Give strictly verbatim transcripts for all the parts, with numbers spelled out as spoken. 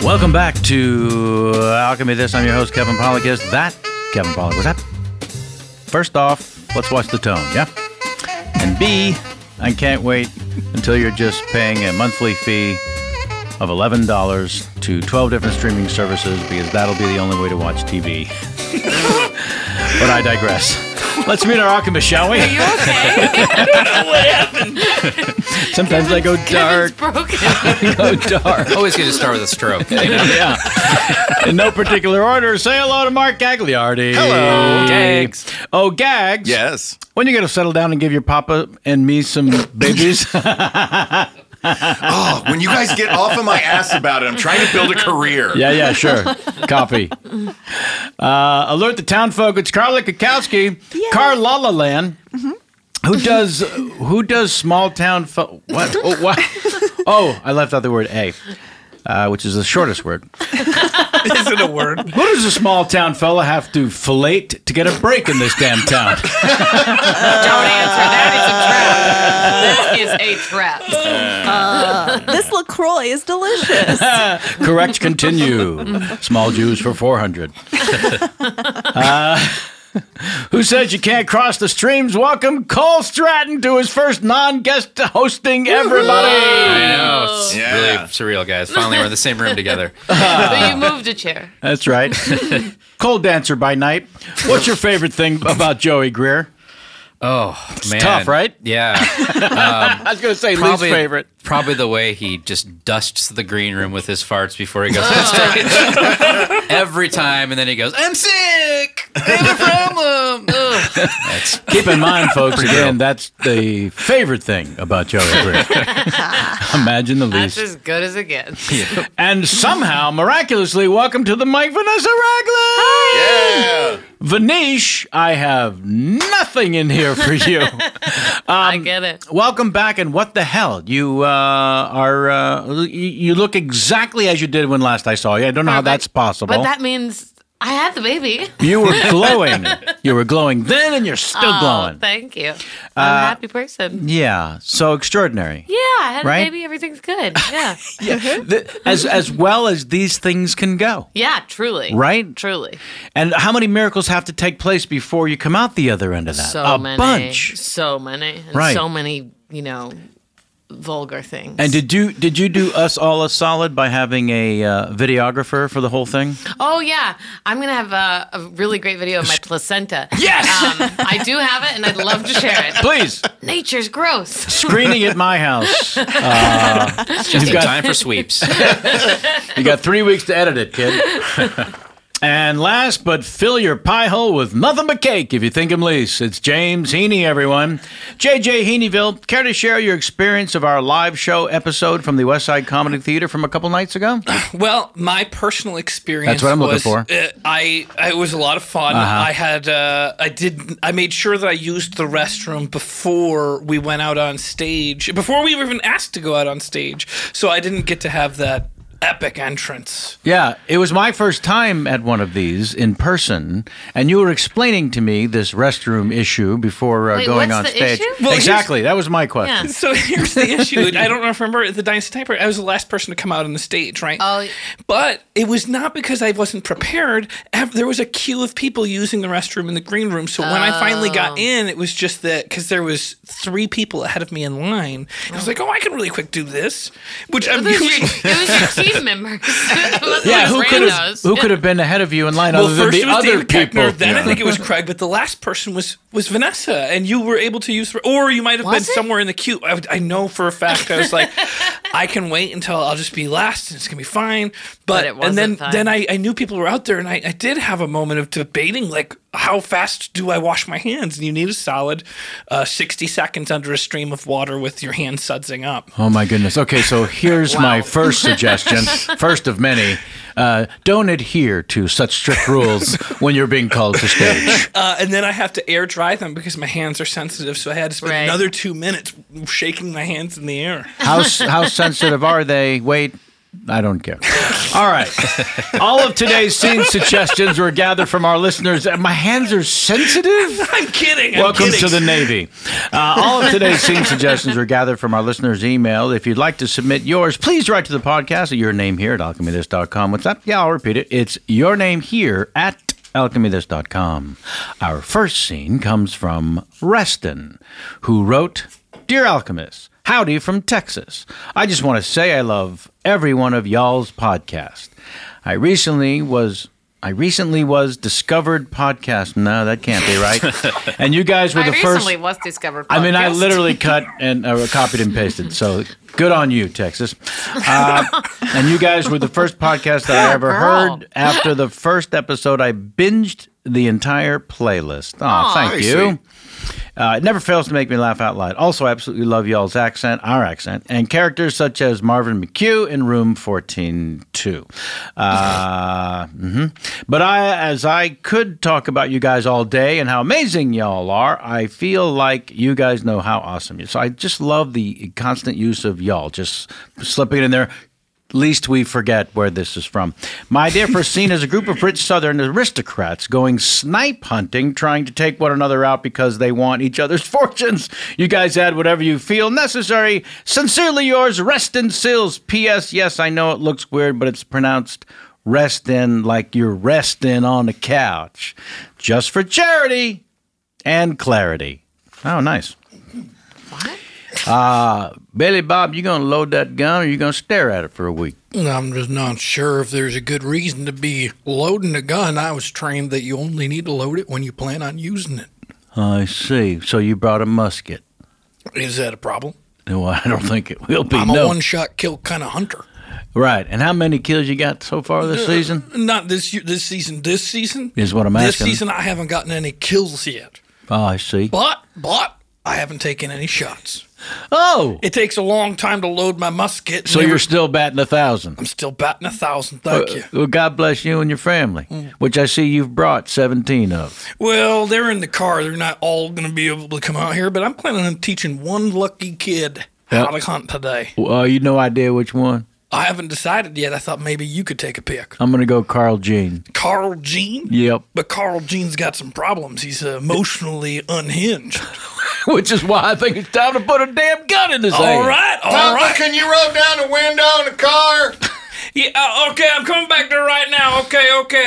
Welcome back to Alchemy This. I'm your host, Kevin Pollak. Is that Kevin Pollak? Was that? First off, let's watch the tone, yeah? And B, I can't wait until you're just paying a monthly fee of eleven dollars to twelve different streaming services, because that'll be the only way to watch T V. But I digress. Let's meet our alchemist, shall we? Are you okay? I don't know what happened. Sometimes I go dark. Broken. I go dark. Always good to start with a stroke. You know? Yeah. In no particular order, say hello to Mark Gagliardi. Hello. Gags. Oh, Gags. Yes. When you going to settle down and give your papa and me some babies? Oh, when you guys get off of my ass about it, I'm trying to build a career. Yeah, yeah, sure. Copy. Uh, alert the town folk. It's Carla Kakowski. Carl La La Land. Mm-hmm. Who does who does small town fo- what? Oh, what? Oh, I left out the word A, uh, which is the shortest word. Is it a word? Who does a small town fella have to fillet to get a break in this damn town? Don't answer. That is a trap. That is a trap. Uh, this LaCroix is delicious. Correct. Continue. Small Jews for four hundred. Uh, who says you can't cross the streams? Welcome Cole Stratton to his first non-guest hosting, everybody. I know. It's Yeah. really surreal, guys. Finally, we're in the same room together. But you moved a chair. That's right. Cold dancer by night. What's your favorite thing about Joey Greer? Oh, man. tough, right? Yeah. I was going to say Probably, least favorite. probably the way he just dusts the green room with his farts before he goes on stage. Every time, and then he goes, I'm sick! I have a problem! Ugh. That's Keep in mind, folks, again, that's the favorite thing about Joey Greer. Imagine the That's least. as good as it gets. And somehow, miraculously, welcome to the Mike Vanessa Ragland. Yeah. Vanish, I have nothing in here for you. Um, I get it. Welcome back, and what the hell? You uh, are, uh, you, you look exactly as you did when last I saw you. I don't know how that's possible. But that means I had the baby. You were glowing. You were glowing then, and you're still Oh, glowing. thank you. I'm a happy person. Yeah, so extraordinary. Yeah, I had Right? a baby. Everything's good. Yeah. The- as as well as these things can go, Yeah, truly. right? Truly. And how many miracles have to take place before you come out the other end of that? So A many. bunch. So many. And Right. so many, you know, vulgar things. And did you did you do us all a solid by having a uh, videographer for the whole thing? Oh, yeah. I'm going to have a, a really great video of my placenta. Yes! Um, I do have it, and I'd love to share it. Please, Nature's gross. screening at my house. Uh, just you've in got time for sweeps. you got three weeks to edit it, kid. And last, but fill your pie hole with nothing but cake if you think him least. It's James Heaney, everyone. J J Heaneyville, care to share your experience of our live show episode from the West Side Comedy Theater from a couple nights ago? Well, my personal experience. That's what I'm looking was, for. Uh, I it was a lot of fun. Uh-huh. I had uh, I did I made sure that I used the restroom before we went out on stage, before we were even asked to go out on stage. So I didn't get to have that epic entrance. Yeah, it was my first time at one of these in person, and you were explaining to me this restroom issue before uh, Wait, going what's on the stage. issue? Well, Exactly, that was my question. Yeah. So here's the issue. I don't know if you remember at the Dynasty Typewriter, I was the last person to come out on the stage, right? Oh. But it was not because I wasn't prepared. Ev- There was a queue of people using the restroom in the green room. So when I finally Oh. got in, it was just that because there was three people ahead of me in line. I was like, oh, I can really quick do this. Which I'm It was, your, usually... it was your team members. It wasn't Yeah, like who could have randos. who could have been ahead of you in line Well, other than first the it was other David people? Keckner, then I Yeah. think it was Craig, but the last person was was Vanessa, and you were able to use, or you might have Was been it? somewhere in the queue. I, I know for a fact. I was like, I can wait until I'll just be last, and it's gonna be fine. But, But it and then wasn't fine. then I, I knew people were out there, and I, I did have a moment of debating, like, how fast do I wash my hands? And you need a solid uh, sixty seconds under a stream of water with your hands sudsing up. Oh my goodness. Okay, so here's my first suggestion, first of many. Uh, don't adhere to such strict rules when you're being called to stage. Uh, and then I have to air dry them because my hands are sensitive. So I had to spend Right. another two minutes shaking my hands in the air. How how sensitive are they? Wait, I don't care. All right. All of today's scene suggestions were gathered from our listeners. My hands are sensitive. I'm kidding. I'm Welcome kidding. to the Navy. Uh, all of today's scene suggestions were gathered from our listeners' email. If you'd like to submit yours, please write to the podcast at your name here at alchemy this dot com. What's that? Yeah, I'll repeat it. It's your name here at alchemy this dot com. Our first scene comes from Reston, who wrote, Dear Alchemist, howdy from Texas. I just want to say I love every one of y'all's podcasts. I recently was I recently was discovered podcast. No, that can't be right. And you guys were I the first. recently was discovered. I mean, I podcast. literally cut and uh, copied and pasted. So good on you, Texas. Uh, and you guys were the first podcast that I ever Girl. heard. After the first episode, I binged the entire playlist. Oh, thank I you. see. Uh, it never fails to make me laugh out loud. Also, I absolutely love y'all's accent, our accent, and characters such as Marvin McHugh in Room fourteen two. Uh, mhm. But I, as I could talk about you guys all day and how amazing y'all are, I feel like you guys know how awesome you are. So I just love the constant use of y'all, just slipping it in there. Least we forget where this is from. My idea for a scene is a group of rich Southern aristocrats going snipe hunting, trying to take one another out because they want each other's fortunes. You guys add whatever you feel necessary. Sincerely yours, Reston Sills. P S. Yes, I know it looks weird, but it's pronounced restin' like you're resting on the couch. Just for charity and clarity. Oh, nice. What? Uh, Billy Bob, you gonna load that gun or you gonna stare at it for a week? I'm just not sure if there's a good reason to be loading a gun. I was trained that you only need to load it when you plan on using it. I see. So you brought a musket. Is that a problem? No, I don't think it will be. I'm a no. one-shot kill kind of hunter. Right. And how many kills you got so far this season? Not this year, this season. This season? Is what I'm This asking. season, I haven't gotten any kills yet. Oh, I see. But, but, I haven't taken any shots. Oh, It takes a long time to load my musket. so Never- you're still batting a thousand. I'm still batting a thousand, thank Uh, you. Well, God bless you and your family, which I see you've brought seventeen of. Well, they're in the car. They're not all going to be able to come out here, but I'm planning on teaching one lucky kid how Yeah. to hunt today. Well, you no idea which one? I haven't decided yet. I thought maybe you could take a pick. I'm going to go Carl Jean. Carl Jean? Yep. But Carl Jean's got some problems. He's uh, emotionally unhinged. Which is why I think it's time to put a damn gun in his All hand. right, all Papa, right. can you roll down the window in the car? Yeah, uh, okay, I'm coming back there right now. Okay,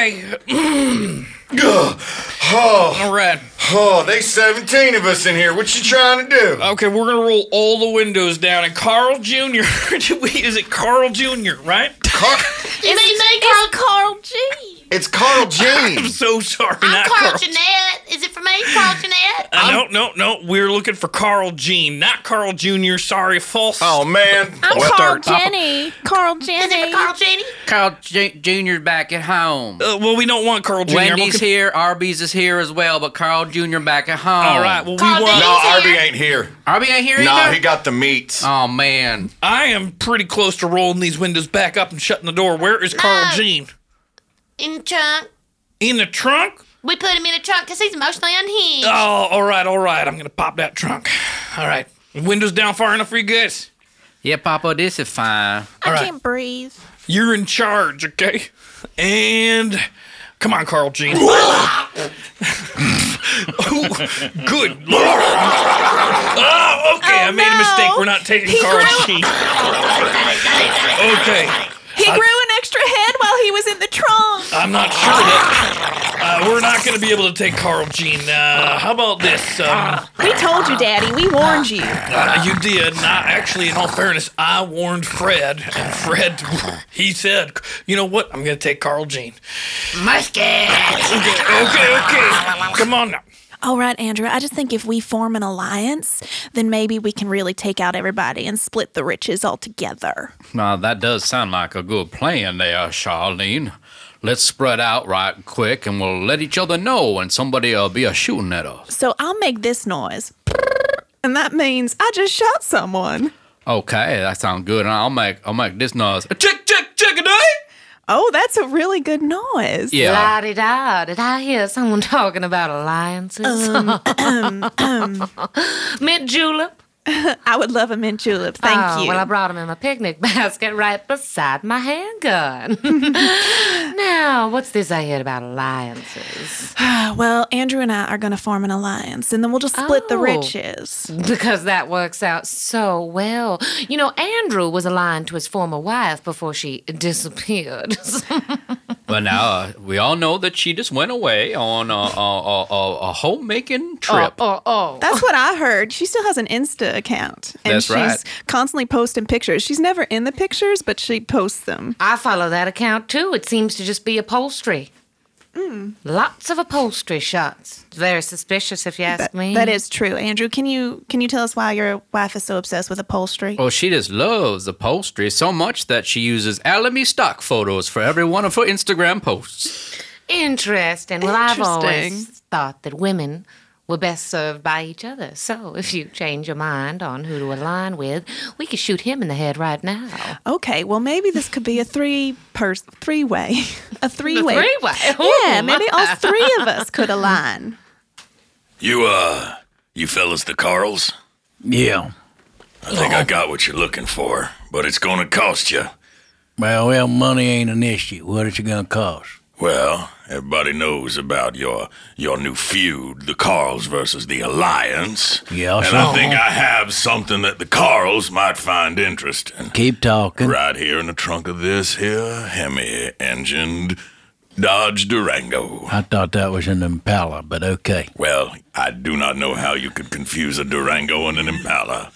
okay. Ugh. Oh, All right. oh, they seventeen of us in here. What you trying to do? Okay, we're going to roll all the windows down. And Carl Junior Is it Carl Junior, right? Car- It's, it's Carl G. it's Carl I'm Jean. so sorry. I'm not Carl Carl. Jeanette. Is it for me, Carl Jeanette? Uh, no, no, no. We're looking for Carl Jean, not Carl Junior Sorry, false. Oh man. I'm Well, Carl start- Jenny. Carl Is Jenny. it for Carl Jenny? Carl J- Junior's back at home. Uh, well, we don't want Carl Junior I'm Wendy's looking- here, Arby's is here as well, but Carl Junior back at home. All right. Well, we Carl want. No, He's Arby here. ain't here. Arby ain't here No, either? he got the meats. Oh, man. I am pretty close to rolling these windows back up and shutting the door. Where is Carl No. Jean? In the trunk. In the trunk? We put him in the trunk because he's emotionally unhinged. Oh, all right, all right. I'm gonna pop that trunk. All right. Windows down far enough for you guys. Yeah, Papa, this is fine. I right. can't breathe. You're in charge, okay? And come on, Carl Jean. Ooh, good Lord. Oh, okay. Oh, I made a no. mistake. We're not taking He Carl grew- Jean. Okay. He grew an extra head while he was in the trunk. I'm not sure that uh, we're not going to be able to take Carl Jean. Uh, how about this? Um, We told you, Daddy. We warned you. uh, you did. Not actually. In all fairness, I warned Fred, and Fred, he said, "You know what? I'm going to take Carl Jean." Musket. Okay, okay, okay. Come on now. All right, Andrew. I just think if we form an alliance, then maybe we can really take out everybody and split the riches altogether. Now, that does sound like a good plan there, Charlene. Let's spread out right quick and we'll let each other know when somebody will be a shooting at us. So I'll make this noise. And that means I just shot someone. Okay, that sounds good. And I'll make I'll make this noise. Chick, chick, chick a day. Oh, that's a really good noise. Yeah. La-di-da, did I hear someone talking about alliances? Um, Mint julep, I would love a mint julep. Thank oh, you. Well, I brought them in my picnic basket right beside my handgun. Now, what's this I heard about alliances? Well, Andrew and I are going to form an alliance, and then we'll just split the Oh. riches. Because that works out so well. You know, Andrew was aligned to his former wife before she disappeared. Well, now uh, we all know that she just went away on a, a, a, a, a homemaking trip. Oh, oh, oh. That's what I heard. She still has an Insta account. And That's she's right. constantly posting pictures. She's never in the pictures, but she posts them. I follow that account too. It seems to just be upholstery. Lots of upholstery shots. It's very suspicious, if you ask That, me. that is true. Andrew, can you can you tell us why your wife is so obsessed with upholstery? Well, she just loves upholstery so much that she uses Alamy stock photos for every one of her Instagram posts. Interesting. Well, I've always Interesting. thought that women were best served by each other. So if you change your mind on who to align with, we could shoot him in the head right now. Okay, well maybe this could be a three pers three way. A three way. three-way? Yeah, Ooh, maybe all three of us could align. You, uh, you fellas the Carls? Yeah. I think I got what you're looking for, but it's gonna cost you. Well, well, money ain't an issue. What is it gonna cost? Well, everybody knows about your your new feud, the Carls versus the Alliance. Yeah, and so- I think I have something that the Carls might find interesting. Keep talking. Right here in the trunk of this here Hemi-engined Dodge Durango. I thought that was an Impala, but okay. Well, I do not know how you could confuse a Durango and an Impala.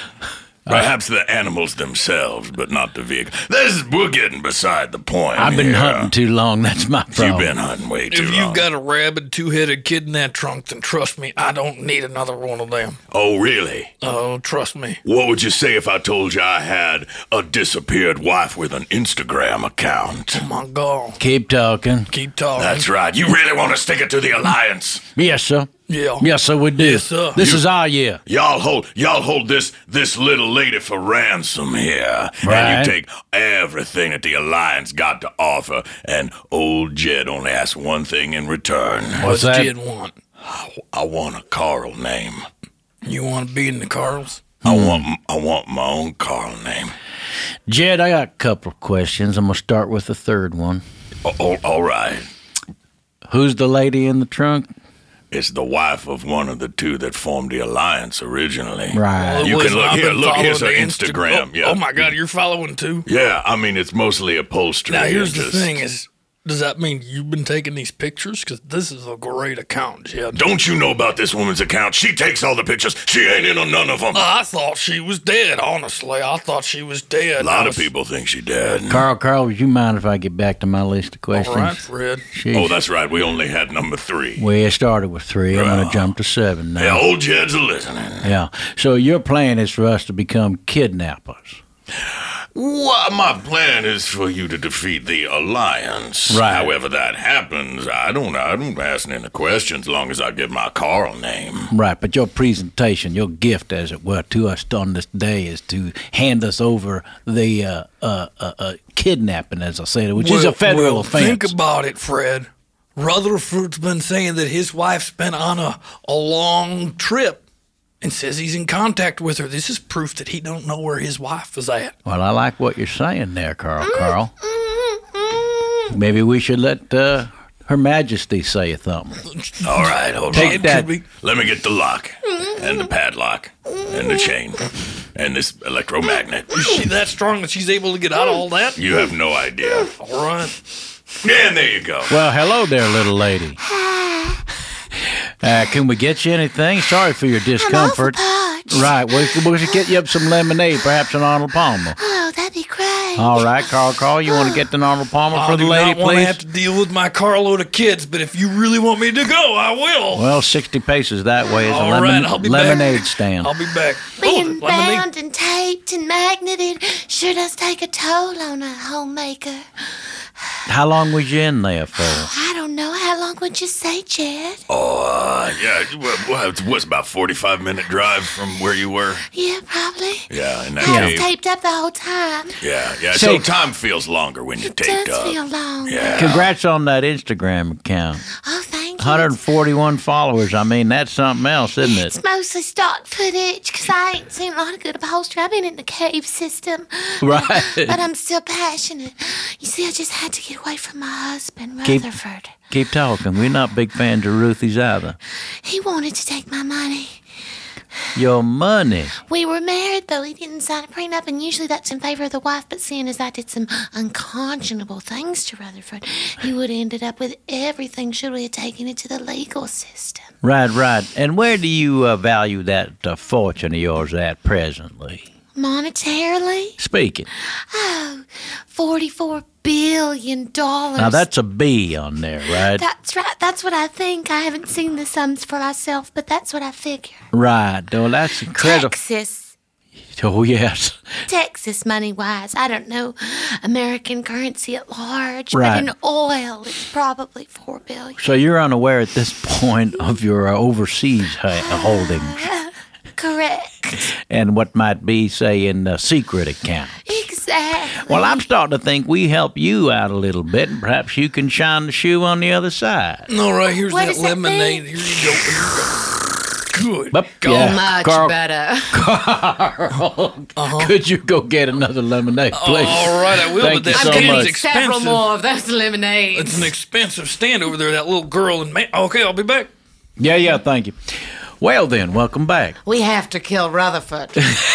Perhaps the animals themselves, but not the vehicle. This is, we're getting beside the point. I've been here. hunting too long. That's my problem. You've been hunting way too If long. you've got a rabid two-headed kid in that trunk, then trust me, I don't need another one of them. Oh, really? Oh, trust me. What would you say if I told you I had a disappeared wife with an Instagram account? Oh, my God. Keep talking. Keep talking. That's right. You really want to stick it to the Alliance? Yes, sir. Yeah. Yes, sir, we do. Yes, sir. This You- is our year. Y'all hold, y'all hold this this little lady for ransom here, Right. and you take everything that the Alliance got to offer. And old Jed only asks one thing in return. What's What's that? Jed want? I want a Carl name. You want to be in the Carls? I want I want my own Carl name. Jed, I got a couple of questions. I'm going to start with the third one. Oh, oh, all right. Who's the lady in the trunk? It's the wife of one of the two that formed the Alliance originally. Right. You Listen, can look I've here. been Look, here's her following the Insta- Instagram. Oh, yeah. oh, my God, you're following too? Yeah, I mean it's mostly upholstery. Now, here's It's the just- thing is, does that mean you've been taking these pictures? Because this is a great account, Jed. Don't you know about this woman's account? She takes all the pictures. She ain't in on none of them. I thought she was dead, honestly. I thought she was dead. A lot I of was- people think she dead. Carl, Carl, would you mind if I get back to my list of All questions? right, Fred. Sheesh. Oh, that's right. We only had number three. We started with three. I'm going Well. to jump to seven now. Yeah, old Jed's a listening. Yeah. So your plan is for us to become kidnappers. Well, my plan is for you to defeat the Alliance. Right. However that happens, I don't I don't ask any questions as long as I give my Carl name. Right, but your presentation, your gift, as it were, to us on this day is to hand us over the uh, uh, uh, uh, kidnapping, as I said, which is a Well- federal well, offense. Think about it, Fred. Rutherford's been saying that his wife's been on a, a long trip and says he's in contact with her. This is proof that he don't know where his wife is at. Well, I like what you're saying there, Carl. Carl. Maybe we should let uh, Her Majesty say something. All right, hold Take on. that. Let me get the lock and the padlock and the chain and this electromagnet. Is she that strong that she's able to get out of all that? You have no idea. All right. And there you go. Well, hello there, little lady. Uh, can we get you anything? Sorry for your discomfort. parched. Right, we we should get you up some lemonade, perhaps an Arnold Palmer. Oh, that'd be great. All right, Carl, Carl, you want to get the Arnold Palmer I for the do lady, not want to please? have to deal with my carload of kids, but if you really want me to go, I will. Well, sixty paces that way is a All lemon, right, I'll be back. lemonade stand. I'll be back. Being Oh, lemonade. bound and taped and magneted sure does take a toll on a homemaker. How long was you in there for? I don't know. How long would you say, Jed? Oh, uh, yeah. Well, well, it's what's about forty-five minute drive from where you were? Yeah, probably. Yeah, in that I was cave. taped up the whole time. Yeah, yeah. Say- So time feels longer when you're It taped does up. feel long. Yeah. Congrats on that Instagram account. Oh, thank one hundred forty-one followers. I mean, that's something else, isn't it? It's mostly stock footage because I ain't seen a lot of good upholstery. I've been in the cave system. Right. But I'm still passionate. You see, I just had to get away from my husband, Keep- Rutherford. Keep talking. We're not big fans of Ruthie's either. He wanted to take my money. Your money. We were married, though. He didn't sign a prenup, and usually that's in favor of the wife. But seeing as I did some unconscionable things to Rutherford, he would have ended up with everything should we have taken it to the legal system. Right, right. And where do you uh, value that uh, fortune of yours at presently? Monetarily? Speaking. Oh, forty-four billion dollars. Now, that's a B on there, right? That's right. That's what I think. I haven't seen the sums for myself, but that's what I figure. Right. Well, that's incredible. Texas. Oh, yes. Texas, money-wise. I don't know American currency at large, Right. but in oil, it's probably four billion. So you're unaware at this point of your uh, overseas ha- holdings Correct. and what might be, say, in a secret account. Exactly. Well, I'm starting to think we help you out a little bit, and perhaps you can shine the shoe on the other side. All right, here's What that does that lemonade. mean? Here you go. Here you go. Good. But, God. yeah, Much Carl, better. Carl, could you go get another lemonade, please? All right, I will. Thank but you that so stand's much. expensive. Several more of those lemonades. It's an expensive stand over there. That little girl and man. Okay, I'll be back. Yeah, yeah, thank you. Well, then, welcome back. We have to kill Rutherford.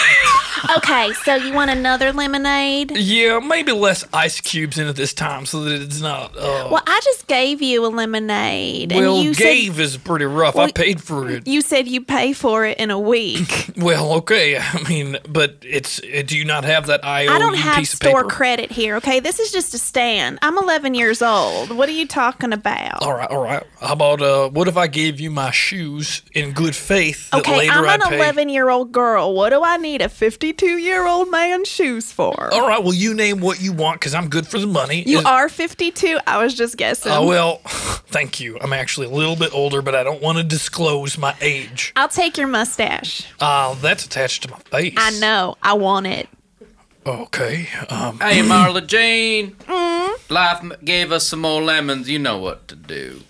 Okay, so you want another lemonade? Yeah, maybe less ice cubes in it this time, so that it's not. Uh, Well, I just gave you a lemonade, well, and you gave said is pretty rough. Well, I paid for it. you said you pay for it in a week. Well, okay. I mean, but it's. uh, Do you not have that I O U I don't have piece of store paper? credit here. Okay, this is just a stand. I'm eleven years old. What are you talking about? All right, all right. How about uh, what if I gave you my shoes in good faith that Okay, later I'm I'd an pay? eleven-year-old girl. What do I need a fifty-two-year-old man's shoes for? All right, well, you name what you want because I'm good for the money. You Is- are fifty-two. I was just guessing. Oh, well, thank you. I'm actually a little bit older, but I don't want to disclose my age. I'll take your mustache. Uh, that's attached to my face. I know. I want it. Okay. Um, Hey, Marla Jane. Mm-hmm. Life m- gave us some more lemons. You know what to do.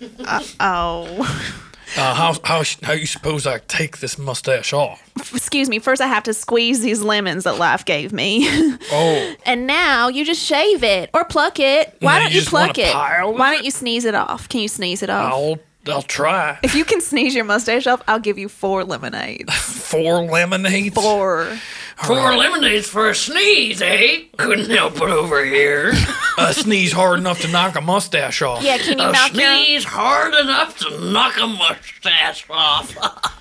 Oh. uh, how how sh- how you suppose I take this mustache off? Excuse me. First, I have to squeeze these lemons that life gave me. Oh, And now you just shave it or pluck it. Why Now don't you you just pluck want a it? pile of Why it? don't you sneeze it off? Can you sneeze it off? I'll I'll try. If you can sneeze your mustache off, I'll give you four lemonades. Four lemonades. Four. Four lemonades for a sneeze, eh? Couldn't help it over here. A sneeze hard enough to knock a mustache off. Yeah, can you A knock your... sneeze hard enough to knock a mustache off.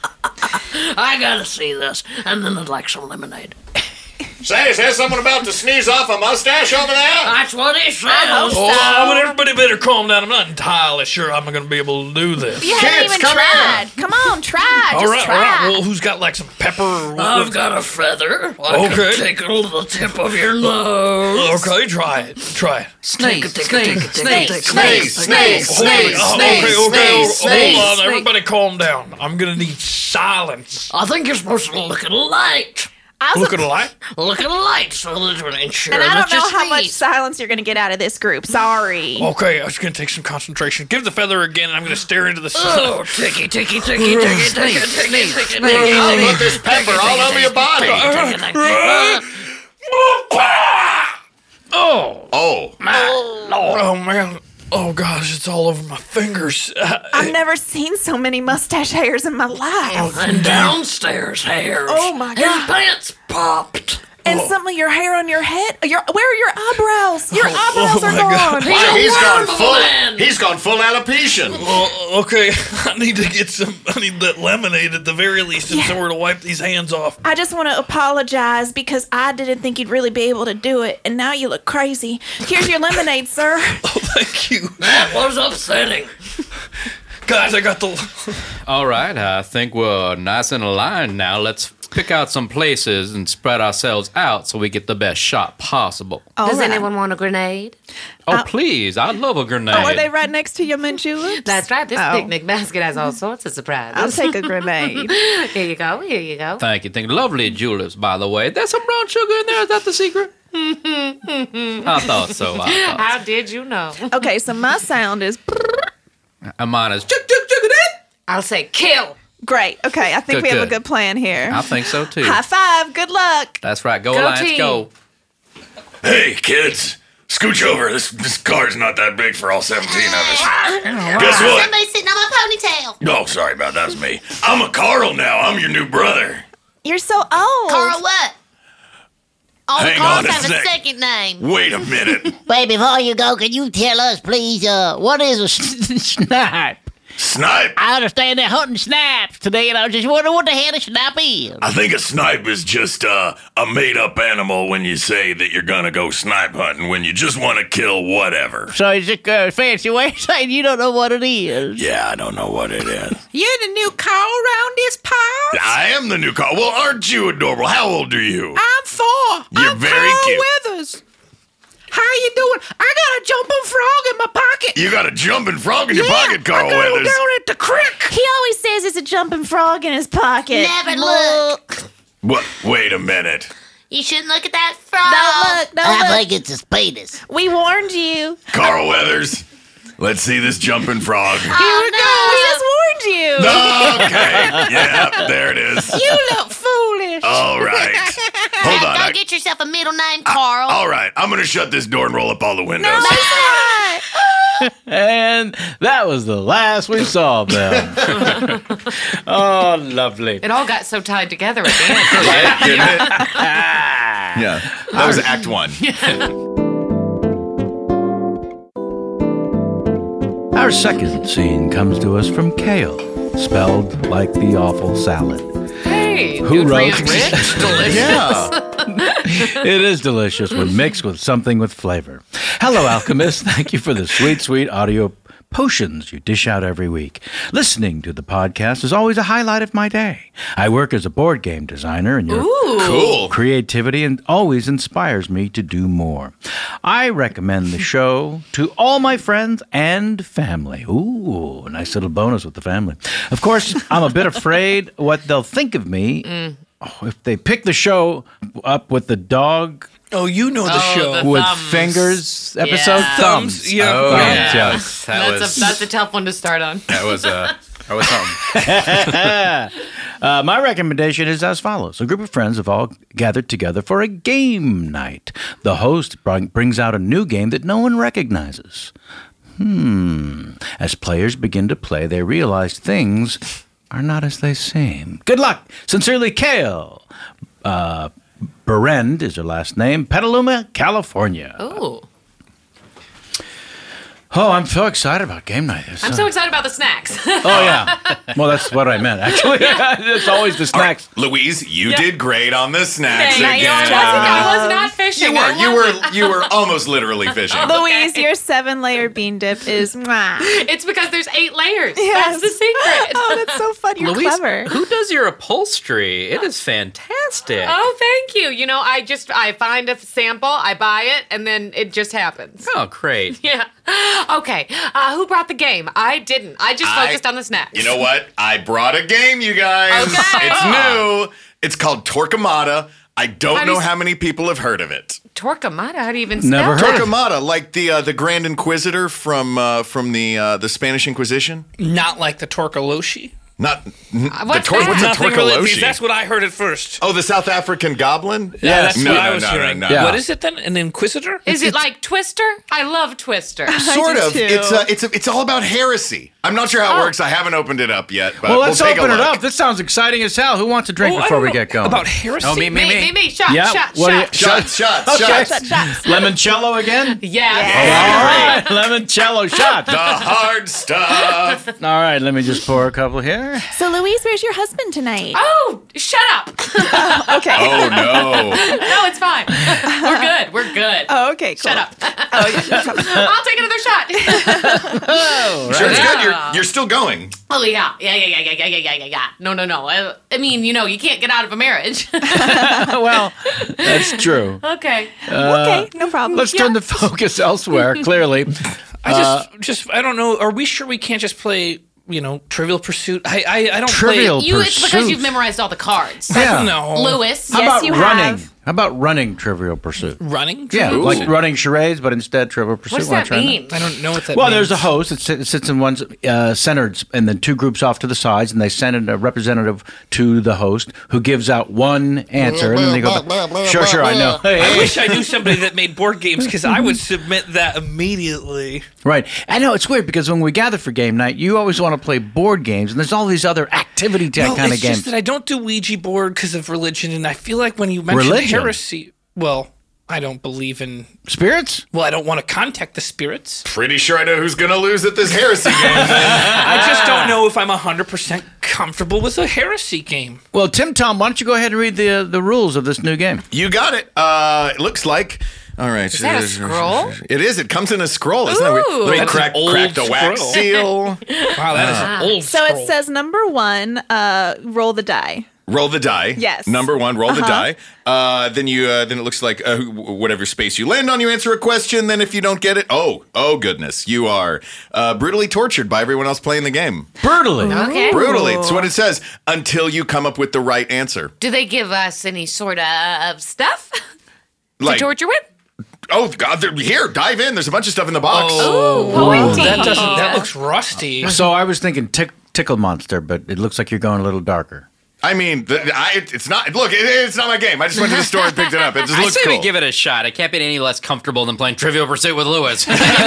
I gotta see this. And then I'd like some lemonade. Say, is there someone about to sneeze off a mustache over there? That's what he says. Oh, but everybody better calm down. I'm not entirely sure I'm going to be able to do this. You haven't Kids, even come tried. Come on, try. All Just right, try. all right. Well, who's got like some pepper? Or what- I've got a feather. I Okay. can take a little tip of your nose. Okay, try it. Try it. Sneeze, Take it, take it, sneeze, take it, sneeze, take it, sneeze, Hold it. sneeze, Oh, sneeze, okay, okay. sneeze, Hold sneeze, on. sneeze. Everybody calm down. I'm going to need silence. I think you're supposed to look at a light. I was Look at the light. Look at a light so that we ensure and I that don't know you how much sneeze. silence you're going to get out of this group. Sorry. Okay, I was going to take some concentration. Give the feather again, and I'm going to stare into the sun. Oh, ticky, ticky, ticky, ticky, ticky, ticky, ticky, ticky. I'll put this pepper all over your body. Oh, Oh, oh man. Oh gosh, it's all over my fingers. Uh, I've never seen so many mustache hairs in my life. And downstairs hairs. Oh, my His God. pants popped. And some of your hair on your head. Your, where are your eyebrows? Your eyebrows oh are my God. gone. wow, he's a gone worm of a full. man. He's gone full alopecia. well, okay, I need to get some. I need that lemonade at the very least, and Yeah. somewhere to wipe these hands off. I just want to apologize because I didn't think you'd really be able to do it, and now you look crazy. Here's your lemonade, sir. Oh, thank you, That was upsetting. guys. I got the. All right, I think we're nice in a line now. Let's pick out some places and spread ourselves out so we get the best shot possible. Does All right. anyone want a grenade? Oh, please, I'd love a grenade. Oh, are they right next to your mint juleps? That's right. This Oh. picnic basket has all sorts of surprises. I'll take a grenade. Here you go. Here you go. Thank you. Thank you. Lovely juleps, by the way. There's some brown sugar in there. Is that the secret? I thought so. I thought How did you know? Okay, so my sound is. so. And mine is chuk, chuk, chuk, I'll say kill. Great. Okay, I think Good, we have a good. good plan here. I think so too. High five. Good luck. That's right. Go, Go Alliance, team. go. Hey, kids, scooch over. This this car's not that big for all seventeen of us. Guess what? Somebody's sitting on my ponytail. Oh, sorry about that. That's me. I'm a Carl now. I'm your new brother. You're so old. Carl what? All the Hang Carls on a have a sec. second name. Wait a minute. Wait, before you go, can you tell us, please, uh, what is a snipe? Snipe? I understand they're hunting snipes today, and I was just wondering what the hell a snipe is. I think a snipe is just uh, a made-up animal when you say that you're gonna go snipe hunting, when you just want to kill whatever. So it's just a fancy way of saying you don't know what it is. Yeah, I don't know what it is. You're the new Carl around this part? I am the new Carl. Well, aren't you adorable? How old are you? I'm four. You're I'm very Carl cute. Withers. How you doing? I got a jumping frog in my pocket. You got a jumping frog in your Yeah, pocket, Carl I got him Weathers. down at the creek. He always says it's a jumping frog in his pocket. Never look. What? Wait a minute. You shouldn't look at that frog. Don't look. Don't I look. think it's a spadus. We warned you. Carl Weathers, let's see this jumping frog. Oh, no. We just warned you. Okay. Yeah, there it is. You look foolish. All right. Hold on. Go I- get yourself a middle name, Carl. all right. I'm going to shut this door and roll up all the windows. Right. And that was the last we saw of them. Oh, lovely. It all got so tied together at the end. Didn't it? Yeah. That was Act One. Our second scene comes to us from Kale, spelled like the awful salad. Hey, Who wrote- nutrient rich, delicious. Yeah. It is delicious when mixed with something with flavor. Hello, alchemists. Thank you for the sweet, sweet audio potions you dish out every week. Listening to the podcast is always a highlight of my day. I work as a board game designer, and your Cool. creativity and always inspires me to do more. I recommend the show to all my friends and family. Ooh, nice little bonus with the family. Of course, I'm a bit afraid what they'll think of me oh, if they pick the show up with the dog Oh, you know the Oh, show. the- with Thumbs. fingers episode. Yeah. Thumbs. Thumbs, yeah. Oh, Thumbs, yeah. yes. That That's was, a that's a tough one to start on. that was, uh, that was something. Uh, my recommendation is as follows. A group of friends have all gathered together for a game night. The host bring, brings out a new game that no one recognizes. Hmm. As players begin to play, they realize things are not as they seem. Good luck. Sincerely, Kale. Uh, Berend is her last name. Petaluma, California. Ooh. Oh, I'm so excited about game night. It's, I'm uh, so excited about the snacks. Oh, yeah. Well, that's what I meant, actually. It's always the All right, snacks. Louise, you did great on the snacks Thank you. again. I was not fishing. You I were, you wasn't. were, you were almost literally fishing. Louise, your seven layer bean dip is mwah. It's because there's eight layers. Yes. That's the secret. Oh, that's so fun. You're Louise, clever. who does your upholstery? It is fantastic. Oh, thank you. You know, I just I find a sample, I buy it, and then it just happens. Oh, great. Yeah. Okay. Uh, who brought the game? I didn't. I just I- focused on the snacks. You know what? I brought a game, you guys. Okay. It's new. It's called Torquemada. I don't How do you know s- how many people have heard of it. Torquemada? How do you even spell Never that? heard of it. Torquemada, like the uh, the Grand Inquisitor from uh, from the uh, the Spanish Inquisition. Not like the Torcoloshi. Not what's the tor- that? what's a Nothing really, because Torcoloshi? that's what I heard at first. Oh, the South African goblin. Yeah, that's no, what no, I was no, no, hearing. no. Yeah. What is it then? An Inquisitor? Is it like Twister? I love Twister. Sort do of. too. It's uh, it's a, it's all about heresy. I'm not sure how it Oh. works. I haven't opened it up yet, but Well, let's we'll take open a it look. up. This sounds exciting as hell. Who wants a drink Oh, I before don't we know get going? About heresy? Oh, me, me, me, me. me, me. Shot, Yeah. shot, What do you- shot. Shots, shots, Okay. shots. Limoncello again? Yeah. All right, limoncello shot. The hard stuff. All right, let me just pour a couple here. So, Louise, where's your husband tonight? Oh, shut up. Okay. Oh no. No, it's fine. We're good. We're good. Oh, okay, cool. Shut up. Oh, yeah. I'll take another shot. Sure, it's good. You're Yeah. you're still going. Oh yeah, yeah, yeah, yeah, yeah, yeah, yeah, yeah, yeah, yeah. No, no, no. I, I mean, you know, you can't get out of a marriage. Well, that's true. Okay. Okay, no problem. Let's turn the focus elsewhere, clearly. I just, just, I don't know. Are we sure we can't just play, you know, Trivial Pursuit? I, I, I don't Trivial play. You, it's because Pursuit. you've memorized all the cards. Yeah. No. Lewis. How Yes, about you running? have. How about running Trivial Pursuit? Running? Yeah, Trivial like Pursuit? running charades, but instead Trivial Pursuit. What does Wanna that try mean? I don't know what that Well, means. there's a host that sit- sits in one uh, centered, and then two groups off to the sides, and they send a representative to the host who gives out one answer, and then they go, back. Sure, sure, I know. Hey, I hey. wish I knew somebody that made board games because I would submit that immediately. Right. I know, it's weird because when we gather for game night, you always want to play board games, and there's all these other activity type No, kind it's of games. just that I don't do Ouija board because of religion, and I feel like when you mention Religion? heresy, well, I don't believe in Spirits? Well, I don't want to contact the spirits. Pretty sure I know who's going to lose at this heresy game. I just don't know if I'm one hundred percent comfortable with a heresy game. Well, Tim Tom, why don't you go ahead and read the uh, the rules of this new game? You got it. Uh, it looks like. All right. Is that a scroll? It is. It comes in a scroll, isn't it? Ooh. Let me That's crack, an old crack the wax scroll. seal. Wow, that is an old So scroll. it says number one, uh, roll the die. Roll the die. Yes. Number one, roll the Uh-huh. die. Uh, then you. Uh, then it looks like uh, whatever space you land on, you answer a question. Then if you don't get it, oh, oh goodness, you are uh, brutally tortured by everyone else playing the game. Brutally. Okay. Brutally. That's what it says. Until you come up with the right answer. Do they give us any sort of stuff Like, to torture with? oh God, they're- here, dive in. There's a bunch of stuff in the box. Oh, pointy. that doesn't. That looks rusty. So I was thinking tick, Tickle Monster, but it looks like you're going a little darker. I mean, the, I, it's not. Look, it, it's not my game. I just went to the store and picked it up. It just I looks say cool. we give it a shot. It can't be any less comfortable than playing Trivial Pursuit with Lewis.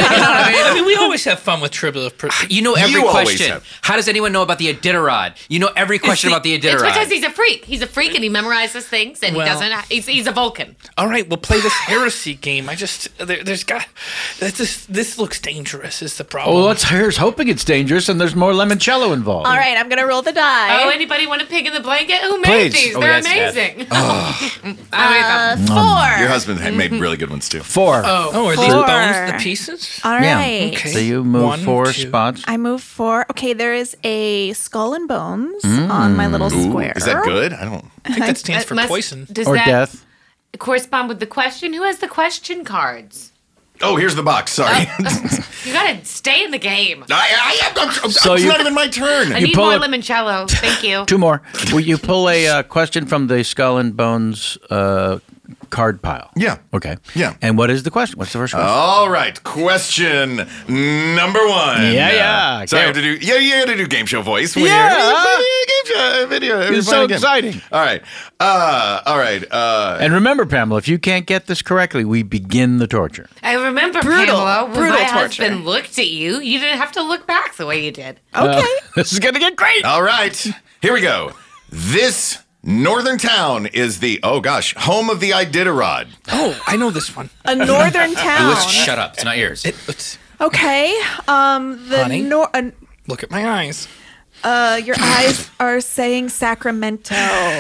I mean, we always have fun with Trivial Pursuit. You know every You always question. have. How does anyone know about the Iditarod? You know every question the- about the It's Iditarod. because he's a freak. He's a freak and he memorizes things and Well- he doesn't. He's, he's a Vulcan. All right, we'll play this heresy game. I just there, there's got this. This, this looks dangerous. Is the problem? Oh, let's here's hoping it's dangerous and there's more limoncello involved. All right, I'm gonna roll the die. Oh, anybody want a pig in the blanket? Who made Please. these? Oh, They're yes, yes. amazing. uh, I made them. four. Your husband had made really good ones too. Four. oh, are these Four. bones the pieces? All Yeah. right. Okay. So you move One, four two. spots. I move four. Okay, there is a skull and bones on my little Ooh, square. is that good? I don't. I think that stands Uh, for must- poison. Does Or that death. correspond with the question? Who has the question cards? Oh, here's the box. Sorry. You gotta stay in the game. I, I, I'm, I'm, So it's you- not even my turn. I You need pull more a- limoncello. Thank you. Two more. Will you pull a uh, question from the Skull and Bones uh, card pile? Yeah. Okay. Yeah. And what is the question? What's the first question? All right, question number one. Yeah, yeah. Uh, so I have to do. Yeah, you have to do game show voice. When Yeah. You're, game show video. every It's so fun game. exciting. All right. Uh, all right. Uh, And remember, Pamela, if you can't get this correctly, we begin the torture. I remember, Brutal. Pamela, when Brutal my torture. husband looked at you, you didn't have to look back the way you did. Okay. This is going to get great. all right. Here we go. This northern town is the oh gosh home of the Iditarod. Oh, I know this one. A northern town. Lewis, shut up. It's not yours. It, it's, Okay. Um. The Honey? nor. Uh, look at my eyes. uh, your eyes are saying Sacramento.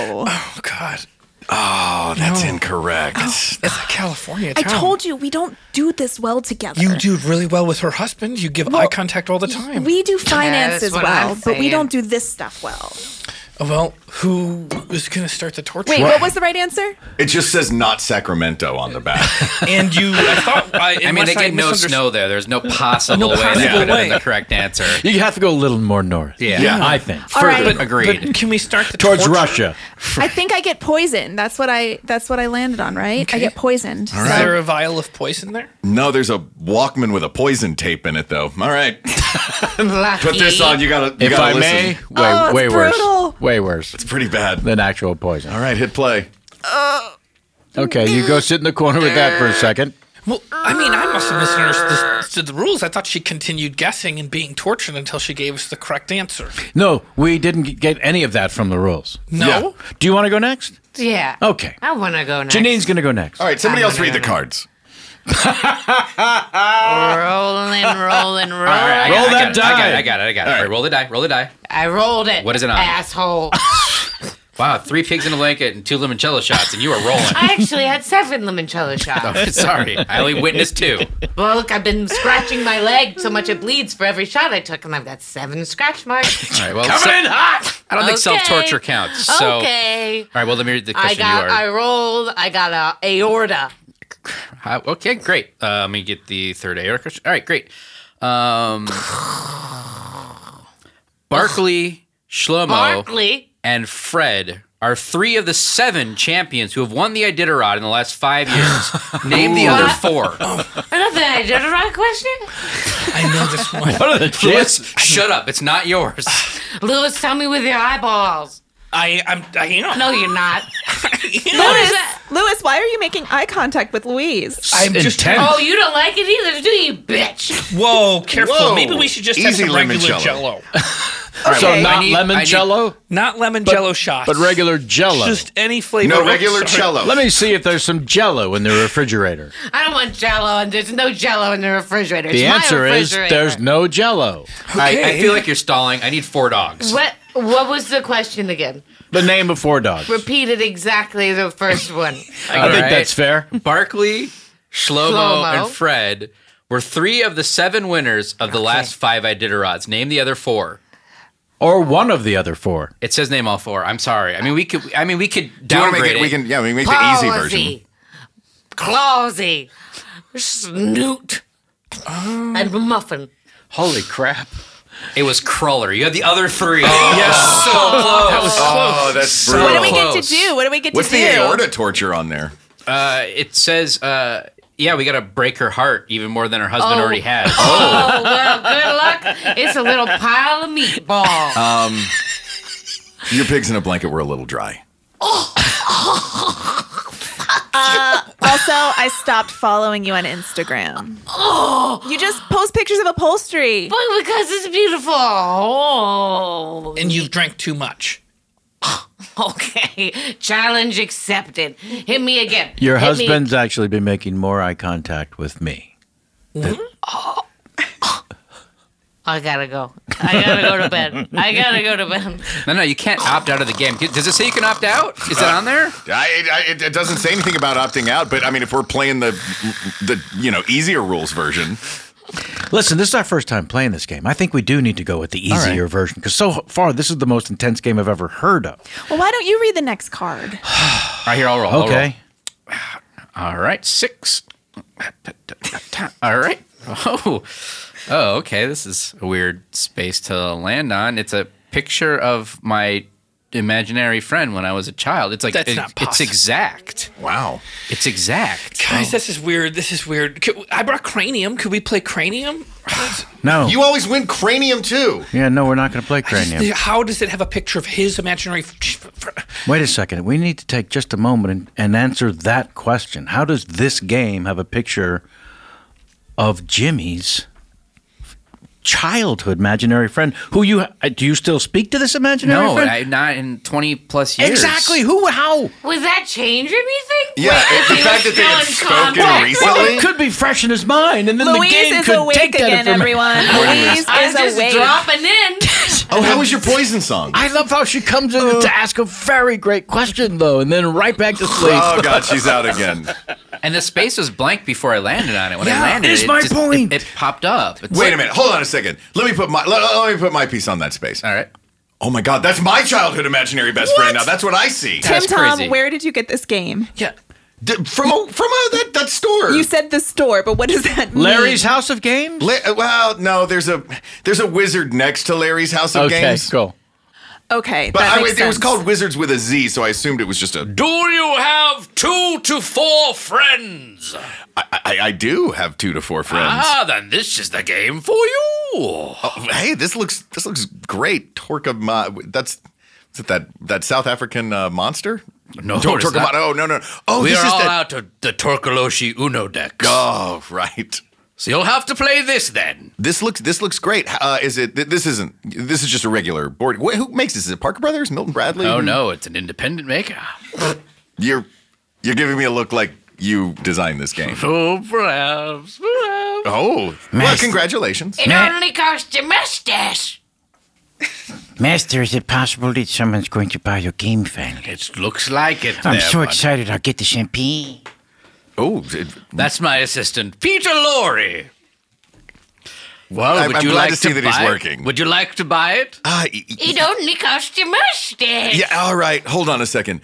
Oh God, Oh, that's incorrect. it's a California I town. told you we don't do this well together. You do really well with her husband. You give eye contact all the time. We do finance that's as what well, I'm but we saying. don't do this stuff well. Oh, well, who is going to start the torture? Wait, what was the right answer? It just says not Sacramento on the back. And you, I thought, I, I mean, unless they get no misunderstood- snow there. There's no possible No way possible they could have way. been the correct answer. You have to go a little more north. Yeah. Yeah. I think. All right. But agreed. But can we start the Towards torture? Russia. I think I get poisoned. That's what I. That's what I landed on, right? I Okay. get poisoned. Is there a vial of poison there? No, there's a Walkman with a poison tape in it, though. All right, Lucky. put this on. You gotta. You If gotta I listen. may, way, Oh, it's way brutal. worse. Way worse It's pretty bad. than actual poison. All right, hit play. Okay, you go sit in the corner with that for a second. Well, I mean, I must have misunderstood the rules. I thought she continued guessing and being tortured until she gave us the correct answer. No, we didn't get any of that from the rules. No? Yeah. Do you want to go next? Yeah. Okay. I want to go next. Janine's going to go next. All right, somebody I'm else gonna read the go cards. Rolling, rolling, rolling. All right, I Roll got, that I got it, I got die. it. I got it. I got it. All All right. right, roll the die. Roll the die. I rolled it. What is it on? Asshole. Wow, three pigs in a blanket and two limoncello shots, and you are rolling. I actually had seven limoncello shots. Oh, sorry, I only witnessed two. Well, look, I've been scratching my leg so much it bleeds for every shot I took, and I've got seven scratch marks. All right, well, Coming so- in hot. I don't think Okay. self-torture counts. So, Okay. all right, well, let me read the I question got, you I are. rolled, I got a aorta. Uh, okay, great. Uh, let me get the third A question. All right, great. Um, Barkley, Shlomo, Barkley. and Fred are three of the seven champions who have won the Iditarod in the last five years. Name the other four. Another Iditarod question? I know this one. What are the Lewis, chances? shut up. It's not yours. Lewis, tell me with your eyeballs. I, I'm, I, you know. No, you're not. Louis, Louis, why are you making eye contact with Louise? I'm just. Intense. Oh, you don't like it either, do you, bitch? Whoa, careful. Whoa. Maybe we should just have Easy some regular limoncello. Jello. So Okay. not I need- lemon I need- jello, Not lemon Jello shots, but regular jello. Just any flavor. No Oh, regular sorry. cello. Let me see if there's some jello in the refrigerator. I don't want Jello, and there's no Jello in the refrigerator. The It's my answer is refrigerator. there's no jello. I, I Okay. feel like you're stalling. I need four dogs. What? What was the question again? The name of four dogs. Repeat it exactly the first one. I think Alright. that's fair. Barkley, Shlomo, Shlomo. and Fred were three of the seven winners of the last five Iditarods. Name the other four. Or one of the other four. It says name all four. I'm sorry. I mean, we could. I mean, we could Do you want to downgrade make it? it. We can. Yeah, we can make the easy version. Clausy, Snoot, and Muffin. Holy crap. It was Cruller. You had the other three. Yes, so close. That was Oh, that's brutal. What do we get close. to do? What do we get What's to the do? aorta torture on there? Uh, it says, uh, yeah, we got to break her heart even more than her husband Oh. already has. Oh, well, good luck. It's a little pile of meatball. Um, your pigs in a blanket were a little dry. Also, I stopped following you on Instagram. Oh, you just post pictures of upholstery. But because it's beautiful. Oh. And you've drank too much. Okay. Challenge accepted. Hit me again. Your Hit me. husband's actually been making more eye contact with me. I gotta go. I gotta go to bed. I gotta go to bed. No, no, you can't opt out of the game. Does it say you can opt out? Is it on there? I, I, it, it doesn't say anything about opting out, but I mean, if we're playing the the you know easier rules version, Listen, this is our first time playing this game. I think we do need to go with the easier version because so far this is the most intense game I've ever heard of. Well, why don't you read the next card? All right, here, I'll roll. I'll Okay. roll. All right, six. All right. Oh, oh, okay. This is a weird space to land on. It's a picture of my imaginary friend when I was a child. It's like That's it- not it's possible. exact. wow. It's exact. Guys, this is weird. This is weird. Could, I brought Cranium. Could we play Cranium? No. You always win cranium too. yeah, no, we're not going to play Cranium. How does it have a picture of his imaginary? f- Wait a second. We need to take just a moment and, and answer that question. How does this game have a picture of Jimmy's childhood imaginary friend? Who you uh, do you still speak to this imaginary No, friend? I, not in twenty plus years. Exactly. Who? How? Was that change anything? Yeah, Wait, it- the he fact was that they had still in spoken contact? recently- Well, it could be fresh in his mind, and then Louise the game is could awake take that again, information. everyone. Louise I'm is just awake. dropping in. Oh, how was your poison song? I love how she comes in to ask a very great question, though, and then right back to sleep. Oh God, she's out again. And the space was blank before I landed on it. When Yeah, I landed, it's it my just- point. It, it popped up. It's Wait like- a minute. Hold on a second. Let me put my let, let me put my piece on that space. All right. Oh my God, that's my childhood imaginary best friend. Now that's what I see. Tim That's Tom, crazy. where did you get this game? Yeah. D- from a, from a, that that store. You said the store, but what does that mean? Larry's House of Games? La- uh, well, no, there's a there's a wizard next to Larry's House of Okay, Games. cool. Okay, But that I, makes it was sense. called Wizards with a Z, so I assumed it was just a. Do you have two to four friends? I, I, I do have two to four friends. Ah, then this is the game for you. Oh, hey, this looks this looks great. Torquemada. That's is it that that South African uh, monster? No, Tor- it is not. Torquemada. Oh no no. Oh, we this are is all that. out of the Torkoloshi Uno decks. Oh right. So you'll have to play this then. This looks this looks great. Uh, is it? th- This isn't. This is just a regular board. Wh- who makes this? Is it Parker Brothers? Milton Bradley? Oh Who- no, it's an independent maker. You're you're giving me a look like you designed this game. Oh, perhaps, perhaps. Oh, well, congratulations. It only cost a mustache. Master, is it possible that someone's going to buy your game finally? It looks like it. I'm there, so bud. excited I'll get the champagne. Oh, it, That's my assistant, Peter Laurie. Well, I'm- would I'm you glad like to see that he's buy it? working. Would you like to buy it? uh, y- y- It only cost a mustache. yeah. All right. Hold on a second.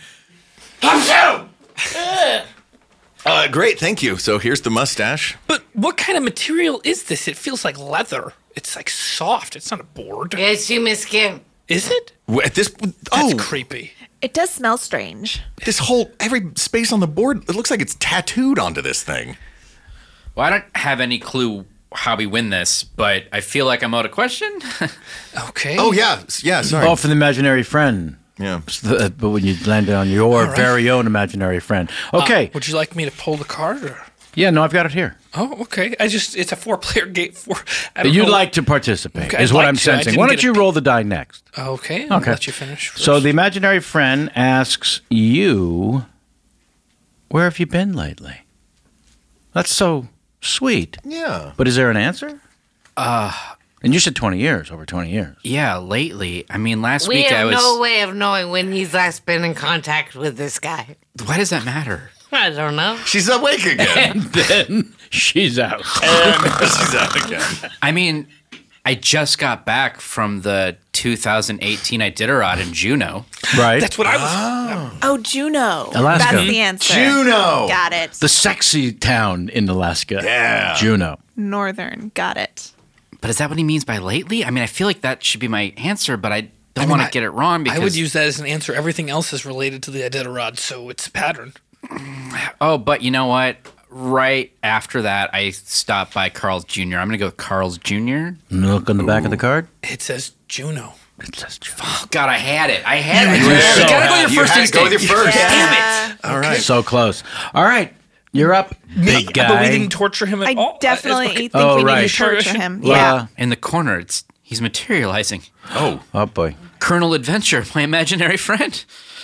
Uh, great, thank you. So here's the mustache. But what kind of material is this? It feels like leather. It's like soft. It's not a board. It's human skin. Is it? W- At this, That's oh, creepy. It does smell strange. This whole, every space on the board, it looks like it's tattooed onto this thing. Well, I don't have any clue how we win this, but I feel like I'm out of question. Okay. Oh, yeah. Yeah, sorry. Oh, for the imaginary friend. Yeah. So, but when you landed on your right. very own imaginary friend. Okay. Uh, would you like me to pull the card? Or? Yeah, no, I've got it here. Oh, okay. I just, it's a four-player game. Four, I don't You'd know. like to participate, Okay, is I'd what like I'm to. I sensing. didn't Why get don't you a- roll the die next? Okay. I'll Okay. let you finish first. So the imaginary friend asks you, where have you been lately? That's so sweet. Yeah. But is there an answer? Uh, and you said twenty years, over twenty years. Yeah, lately. I mean, last We week I have was. no way of knowing when he's last been in contact with this guy. Why does that matter? I don't know. She's awake again. And then she's out. And she's out again. I mean, I just got back from the two thousand eighteen Iditarod in Juneau. Right? That's what I was. Oh, Juneau. Alaska. That's the answer. Juneau. Got it. The sexy town in Alaska. Yeah. Juneau. Northern. Got it. But is that what he means by lately? I mean, I feel like that should be my answer, but I don't mean, want I- to get it wrong because I would use that as an answer. Everything else is related to the Iditarod, so it's a pattern. Oh, but you know what? Right after that, I stopped by Carl's Junior I'm going to go with Carl's Junior Look on the back of the card. It says Juneau. It says Juneau. Oh, God, I had it. I had it. were You so gotta go happy. with You your first had to go with instinct. your first. Damn it. All right. So close. All right. You're up, big guy. But we didn't torture him at I all. definitely Uh, okay. think Oh, we right. need to Sure, torture sure. him. Well, Yeah. In the corner, it's he's materializing. Oh. Oh, boy. Colonel Adventure, my imaginary friend.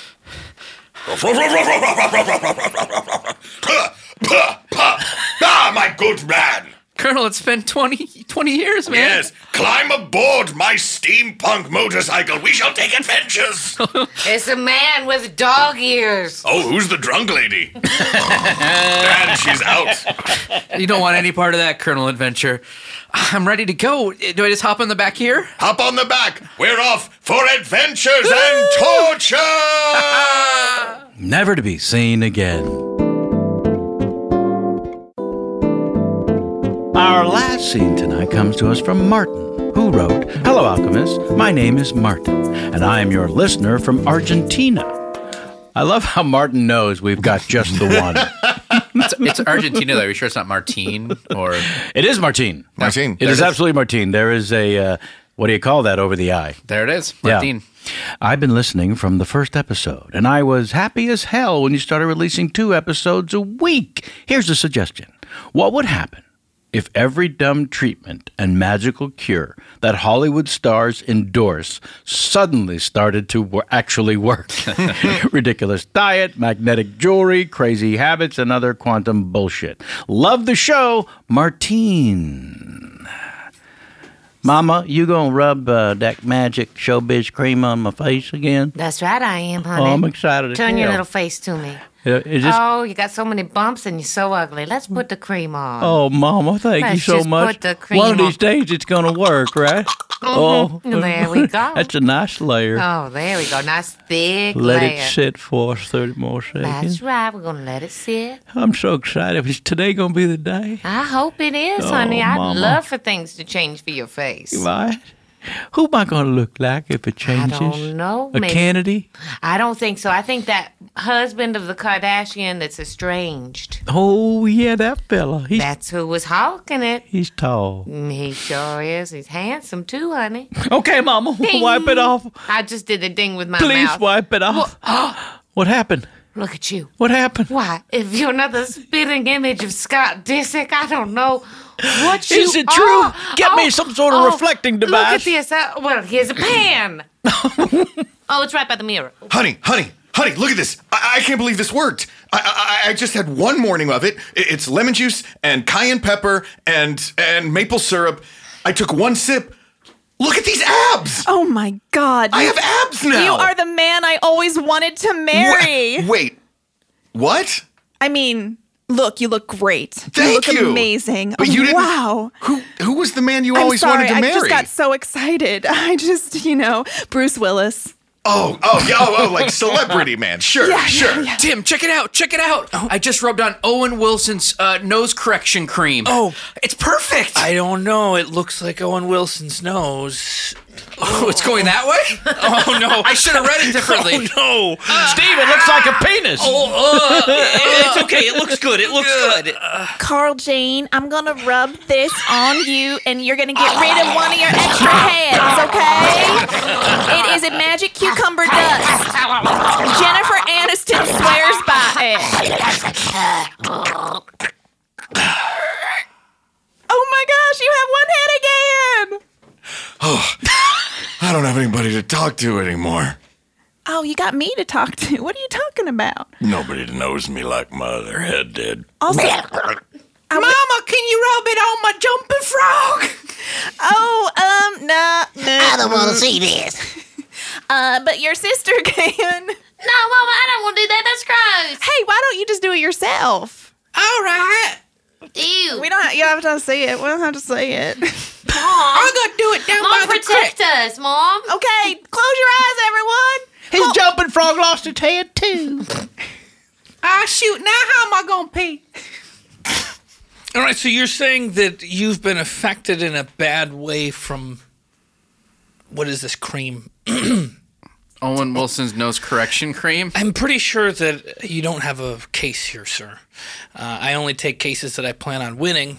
Ah, my good man. Colonel, it's been twenty, twenty years, man. Yes, climb aboard my steampunk motorcycle. We shall take adventures. It's a man with dog ears. Oh, who's the drunk lady? And she's out. You don't want any part of that, Colonel Adventure. I'm ready to go. Do I just hop in the back here? Hop on the back. We're off for adventures and torture. Never to be seen again. Our last scene tonight comes to us from Martin, who wrote, "Hello, Alchemist. My name is Martin, and I am your listener from Argentina." I love how Martin knows we've got just the one. It's, it's Argentina, though. Are you sure it's not Martine? Or It is Martine. Martine. It There is it is. absolutely Martine. There is a, uh, what do you call that over the eye? there it is, Yeah. Martine. I've been listening from the first episode, and I was happy as hell when you started releasing two episodes a week. Here's a suggestion. What would happen if every dumb treatment and magical cure that Hollywood stars endorse suddenly started to wor- actually work? Ridiculous diet, magnetic jewelry, crazy habits, and other quantum bullshit. Love the show, Martine. Mama, you gonna rub uh, that magic showbiz cream on my face again? That's right, I am, honey. Oh, I'm excited as Turn your hell. little face to me. Uh, is this- Oh, you got so many bumps and you're so ugly. Let's put the cream on. Oh, Mama, thank you Let's so just much. put the cream One of on. these days it's gonna work, right? Oh, There we go. That's a nice layer. Oh, there we go. Nice thick Let layer. it sit for us thirty more seconds. That's right. We're going to let it sit. I'm so excited. Is today gonna be the day? I hope it is, Oh, honey. I'd Mama. love for things to change for your face. Right? Who am I gonna look like if it I changes? don't know. A Maybe- Kennedy? I don't think so. I think that husband of the Kardashian that's estranged. Oh yeah, that fella. He's That's who was hawking it. he's tall. Mm, He sure is. He's handsome too, honey. Okay, Mama, Ding. wipe it off. I just did the ding with my Please mouth. wipe it off. What happened? Look at you. What happened? Why? If you're another spitting image of Scott Disick, I don't know what you Is it true? are. Get me Oh, some sort of oh, reflecting Look device. at this. Uh, well, here's a pan. Oh, it's right by the mirror. Honey, honey, honey, look at this. I, I can't believe this worked. I, I, I just had one morning of it. I- It's lemon juice and cayenne pepper and, and maple syrup. I took one sip. Look at these abs. Oh my God. I You- have abs now. You are the man I always wanted to marry. Wha- Wait, what? I mean, look, you look great. Thank you look you. amazing. But you didn't. Wow. Who who was the man you I'm always sorry, wanted to I marry? just got so excited. I just, you know, Bruce Willis. Oh, oh, yeah, oh, oh, like celebrity man. Sure, Yeah, yeah, sure. yeah. Tim, check it out. Check it out. I just rubbed on Owen Wilson's uh, nose correction cream. Oh. it's perfect. I don't know. It looks like Owen Wilson's nose. Oh, it's going that way? Oh, no. I should have read it differently. Oh, no. Steve, it looks like a penis. Oh, uh, it's okay. It looks good. It looks good. Carl Jane, I'm gonna rub this on you, and you're gonna get rid of one of your extra heads, okay? It is a magic cucumber dust. Jennifer Aniston swears by it. Oh my gosh, you have one head again! Oh, I don't have anybody to talk to anymore. Oh, you got me to talk to. What are you talking about? Nobody knows me like my other head did. Also, Mama, can you rub it on my jumping frog? oh, um, nah, nah. I don't want to see this. Uh, but your sister can. No, Mama, I don't want to do that. That's gross. Hey, why don't you just do it yourself? All right. Ew. We don't. Have, you don't have to say it. We don't have to say it. Mom. I'm going to do it down Mom, by the protect creek. us, Mom. Okay, close your eyes, everyone. His jumping frog lost its head, too. Ah, shoot. Now how am I going to pee? All right, so you're saying that you've been affected in a bad way from, what is this cream? Owen Wilson's nose correction cream. I'm pretty sure that you don't have a case here, sir. Uh, I only take cases that I plan on winning,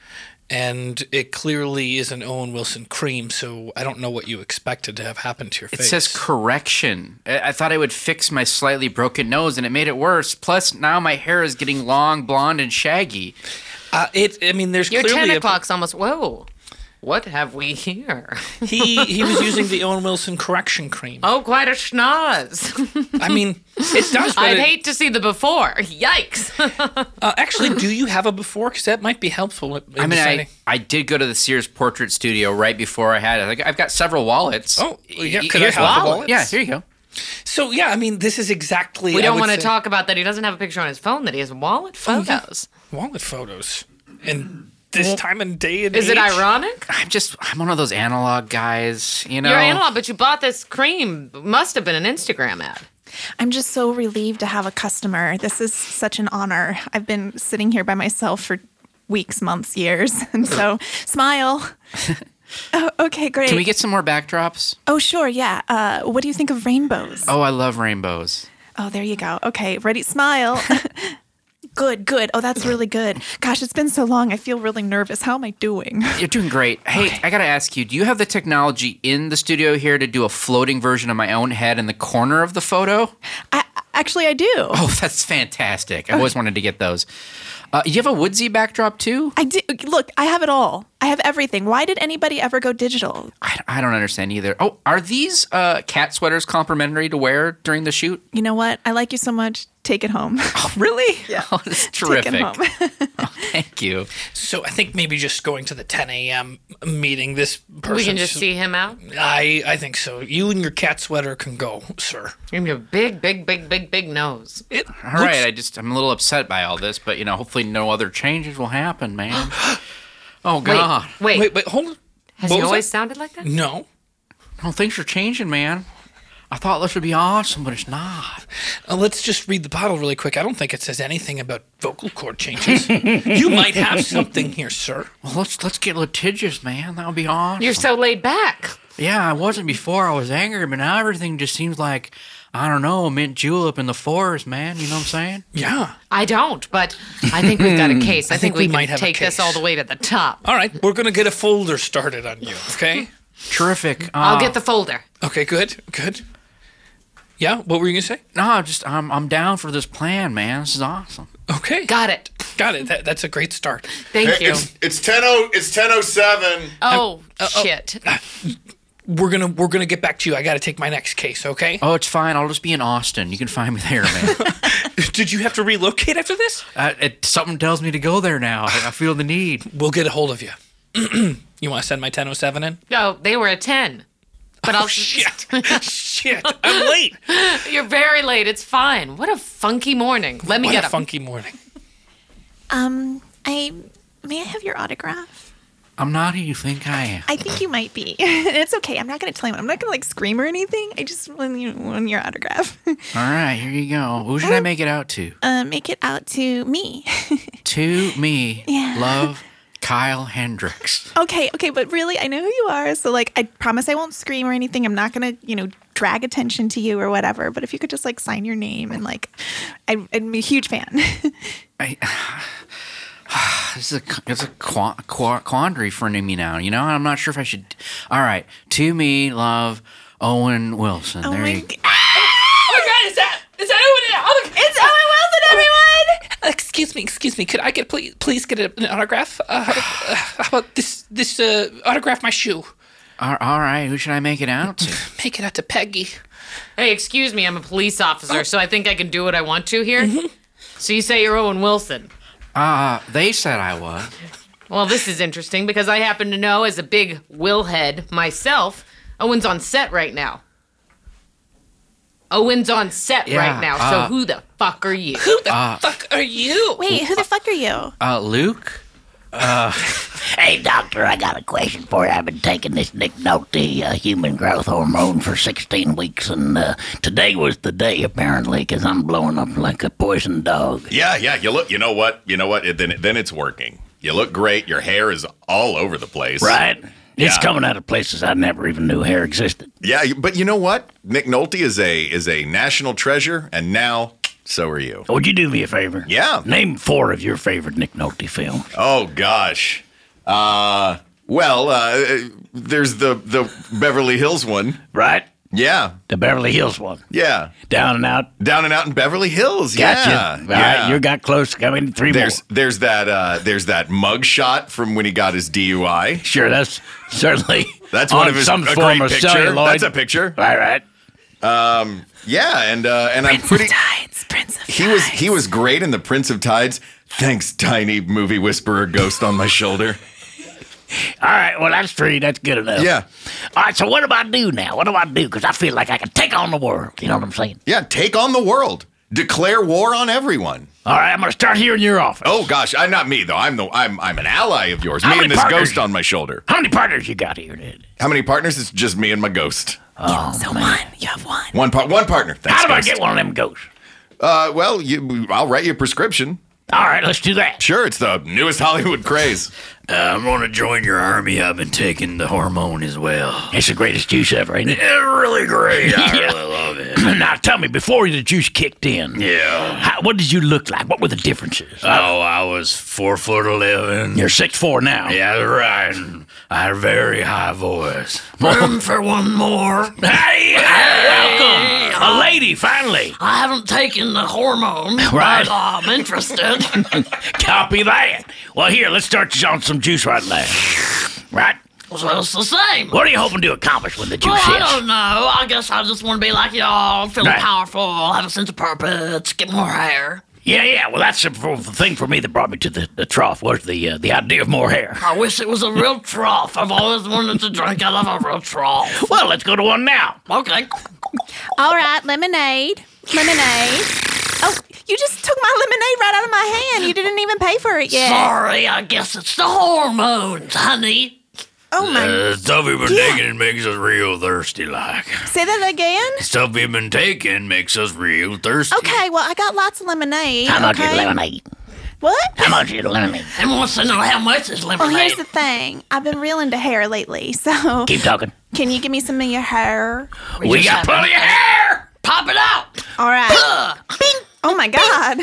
and it clearly is an Owen Wilson cream, so I don't know what you expected to have happen to your It face. says correction. I-, I thought it would fix my slightly broken nose, and it made it worse. Plus, now my hair is getting long, blonde, and shaggy. Uh, it. I mean, there's Your clearly ten a- o'clock's almost. Whoa. What have we here? he he was using the Owen Wilson correction cream. Oh, quite a schnoz. I mean, it does. But I'd it, hate to see the before. Yikes. uh, actually, do you have a before? Because that might be helpful. In I mean, deciding. I, I did go to the Sears Portrait Studio right before I had it. Like, I've got several wallets. Oh, yeah, Y- could I here's have the one. wallets? Yeah, here you go. So yeah, I mean, this is exactly. We I don't would want to say- talk about that. He doesn't have a picture on his phone, that he has wallet Oh, yeah. photos. Wallet photos, and this time and day and Is it age? ironic? I'm just, I'm one of those analog guys, you know? You're analog, but you bought this cream. Must have been an Instagram ad. I'm just so relieved to have a customer. This is such an honor. I've been sitting here by myself for weeks, months, years, and so smile. Oh, okay, great. Can we get some more backdrops? Oh, sure, yeah. Uh, what do you think of rainbows? Oh, I love rainbows. Oh, there you go. Okay, ready? Smile. Good, good. Oh, that's really good. Gosh, it's been so long. I feel really nervous. How am I doing? You're doing great. Hey, I gotta ask you, do you have the technology in the studio here to do a floating version of my own head in the corner of the photo? I, actually, I do. Oh, that's fantastic. I've always wanted to get those. Uh, you have a Woodsy backdrop too? I do. Look, I have it all. I have everything. Why did anybody ever go digital? I, I don't understand either. Oh, are these uh, cat sweaters complimentary to wear during the shoot? You know what? I like you so much. Take it home. Oh, really? Yeah. Oh, that's Take terrific. it home. Oh, thank you. So I think maybe just going to the ten a.m. meeting. This person. We can just see him out. I I think so. You and your cat sweater can go, sir. You have a big, big, big, big, big nose. It All right, I just I'm a little upset by all this, but you know, hopefully no other changes will happen, man. Oh God. Wait, wait. Wait, wait, hold on. Has What he was always that? sounded like that? No. No, things are changing, man. I thought this would be awesome, but it's not. Uh, let's just read the bottle really quick. I don't think it says anything about vocal cord changes. You might have something here, sir. Well, let's let's get litigious, man. That would be awesome. You're so laid back. Yeah, I wasn't before. I was angry, but now everything just seems like, I don't know, a mint julep in the forest, man. You know what I'm saying? Yeah. I don't, but I think we've got a case. I, I think think, we, we might can have a take this case. all the way to the top. All right, we're going to get a folder started on you, okay? Terrific. Uh, I'll get the folder. Okay, good, good. Yeah, what were you going to say? No, just I'm I'm down for this plan, man. This is awesome. Okay. Got it. Got it. That, that's a great start. Thank Hey, you. It's it's ten oh it's ten oh seven. Oh, shit. We're going to we're going to get back to you. I got to take my next case, okay? Oh, it's fine. I'll just be in Austin. You can find me there, man. Did you have to relocate after this? uh, it, something tells me to go there now. I, I feel the need. We'll get a hold of you. You want to send my ten oh seven in? No, they were a ten. But I'll. Shit. Shit. I'm late. You're very late. It's fine. What a funky morning. Let me What get a him. funky morning. Um, I may I have your autograph? I'm not who you think I am. I think you might be. It's okay. I'm not going to tell you. I'm not going to like scream or anything. I just want, you, want your autograph. All right, here you go. Who should I make it out to? uh, make it out to me. To me. Yeah. Love, Kyle Hendricks. Okay, okay, but really, I know who you are. So, like, I promise I won't scream or anything. I'm not going to, you know, drag attention to you or whatever. But if you could just, like, sign your name and, like, I, I'm a huge fan. I, this is a, it's a qua- qua- quandary for me now, you know? I'm not sure if I should. All right. To me, love, Owen Wilson. Oh there my you God. Oh my God! Is that is that Owen? Oh, It's Owen Wilson, everyone! excuse me, excuse me. Could I get please please get an autograph? Uh, how, uh, how about this this uh, autograph my shoe? All, all right. Who should I make it out to? Make it out to Peggy. Hey, excuse me, I'm a police officer, so I think I can do what I want to here. So you say you're Owen Wilson. Uh, they said I was. Well, this is interesting because I happen to know, as a big Will head myself, Owen's on set right now. Owen's on set Yeah, right now, so uh, who the fuck are you? Who the fuck are you? Wait, who the fuck are you? Uh, Luke? Hey, doctor, I got a question for you. I've been taking this Nick Nolte uh, human growth hormone for sixteen weeks, and uh, today was the day, apparently, because I'm blowing up like a poison dog. Yeah, yeah. You look. You know what? You know what? It, then, then it's working. You look great. Your hair is all over the place. Right? It's Yeah. coming out of places I never even knew hair existed. Yeah, you- but you know what? Nick Nolte is a is a national treasure, and now so are you. Would you do me a favor? Yeah. Name four of your favorite Nick Nolte films. Oh gosh. Uh, well, uh, there's the the Beverly Hills one. Right? Yeah, The Beverly Hills one. yeah. Down and out. Down and out in Beverly Hills. Gotcha. Yeah, All yeah. right, you got close. I mean, three There's more. there's that uh, there's that mug shot from when he got his D U I. Sure, that's certainly That's on one of his some a form great of picture. celluloid. That's a picture. All right. Yeah, and uh, and I'm Prince pretty. of Tides, Prince of He was Tides. he was great in the Prince of Tides. Thanks, tiny movie whisperer ghost on my shoulder. All right, well, that's three. That's good enough. Yeah. All right, so what do I do now? What do I do? Because I feel like I can take on the world. You know what I'm saying? Yeah, take on the world. Declare war on everyone. All right, I'm going to start here in your office. Oh gosh, I not me though. I'm the I'm I'm an ally of yours. How me many and this partners? ghost on my shoulder. How many partners you got here, Dad? How many partners? It's just me and my ghost. Oh, So man. one. You have one. One part, one partner. Thanks, How do I ghost. get one of them ghosts? Uh, well, you, I'll write you a prescription. All right, let's do that. Sure, it's the newest Hollywood craze. Uh, I'm going to join your army. I've been taking the hormone as well. It's the greatest juice ever, ain't it? It's really great. I really love it. Now, tell me, before the juice kicked in, yeah, how, what did you look like? What were the differences? Oh, I was four foot eleven. You're six four now. Yeah, that's right. I had a very high voice. Room for one more. Hey, welcome, a lady. Finally, I haven't taken the hormone, Right. but uh, I'm interested. copy that. Well, here, let's start you on some juice right now. Right. So it's the same. What are you hoping to accomplish when the juice Well, I hits? don't know. I guess I just want to be like y'all, feeling Right. powerful, have a sense of purpose, get more hair. Yeah, yeah. Well, that's the, the thing for me that brought me to the, the trough was the uh, the idea of more hair. I wish it was a real trough. I've always wanted to drink out of a real trough. Well, let's go to one now. Okay. All right, lemonade. Lemonade. Oh, you just took my lemonade right out of my hand. You didn't even pay for it yet. Sorry, I guess it's the hormones, honey. Oh my. Uh, stuff we've been Yeah. taking makes us real thirsty, like. Say that again. Stuff we've been taking makes us real thirsty. Okay, well, I got lots of lemonade. How much okay? is lemonade? What? How much is lemonade? And wants to know how much is Well, lemonade. here's the thing. I've been real into hair lately, so Keep talking. can you give me some of your hair? We, just got have plenty of it. hair. Pop it out. All right. Oh my God.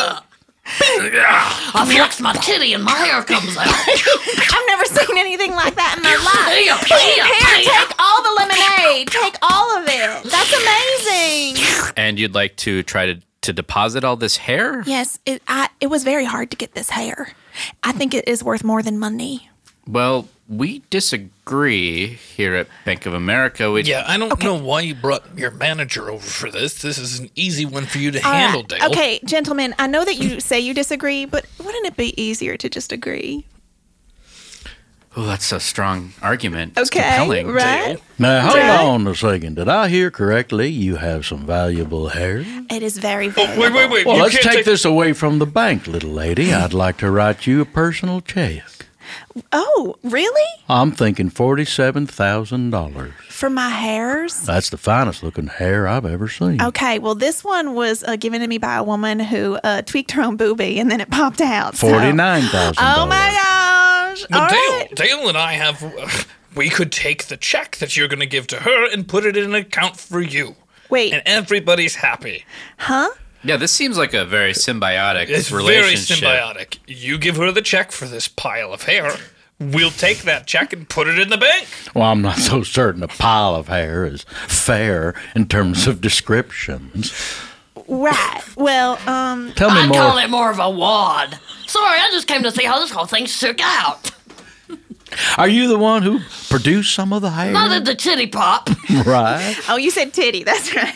I flex my titty and my hair comes out. I've never seen anything like that in my life. Here, Here, here, here. take all the lemonade. Take all of it. That's amazing. And you'd like to try to, to deposit all this hair? Yes, it I, it was very hard to get this hair. I think it is worth more than money. Well, we disagree here at Bank of America. We, Yeah, I don't know why you brought your manager over for this. This is an easy one for you to All handle, right. Dale. Okay, gentlemen, I know that you say you disagree, but wouldn't it be easier to just agree? Oh, that's a strong argument. It's Okay, compelling. right? Now, hold Right. on a second. Did I hear correctly? You have some valuable hair? It is very Oh, valuable. wait, wait, wait. Well, you let's can't take take this away from the bank, little lady. I'd like to write you a personal check. Oh, really? I'm thinking forty-seven thousand dollars. For my hairs? That's the finest looking hair I've ever seen. Okay, well, this one was uh, given to me by a woman who uh, tweaked her own boobie and then it popped out. so- forty-nine thousand dollars. Oh my gosh. Well, All Dale, right. Dale and I have. Uh, we could take the check that you're going to give to her and put it in an account for you. Wait. And everybody's happy. Huh? Yeah, this seems like a very symbiotic It's very relationship. symbiotic. You give her the check for this pile of hair. We'll take that check and put it in the bank. Well, I'm not so certain a pile of hair is fair in terms of descriptions. Right. Well, um. Tell me I'd more. call it more of a wad. Sorry, I just came to see how this whole thing shook out. Are you the one who produced some of the hair? Not at the titty pop. Right. Oh, you said titty. That's right.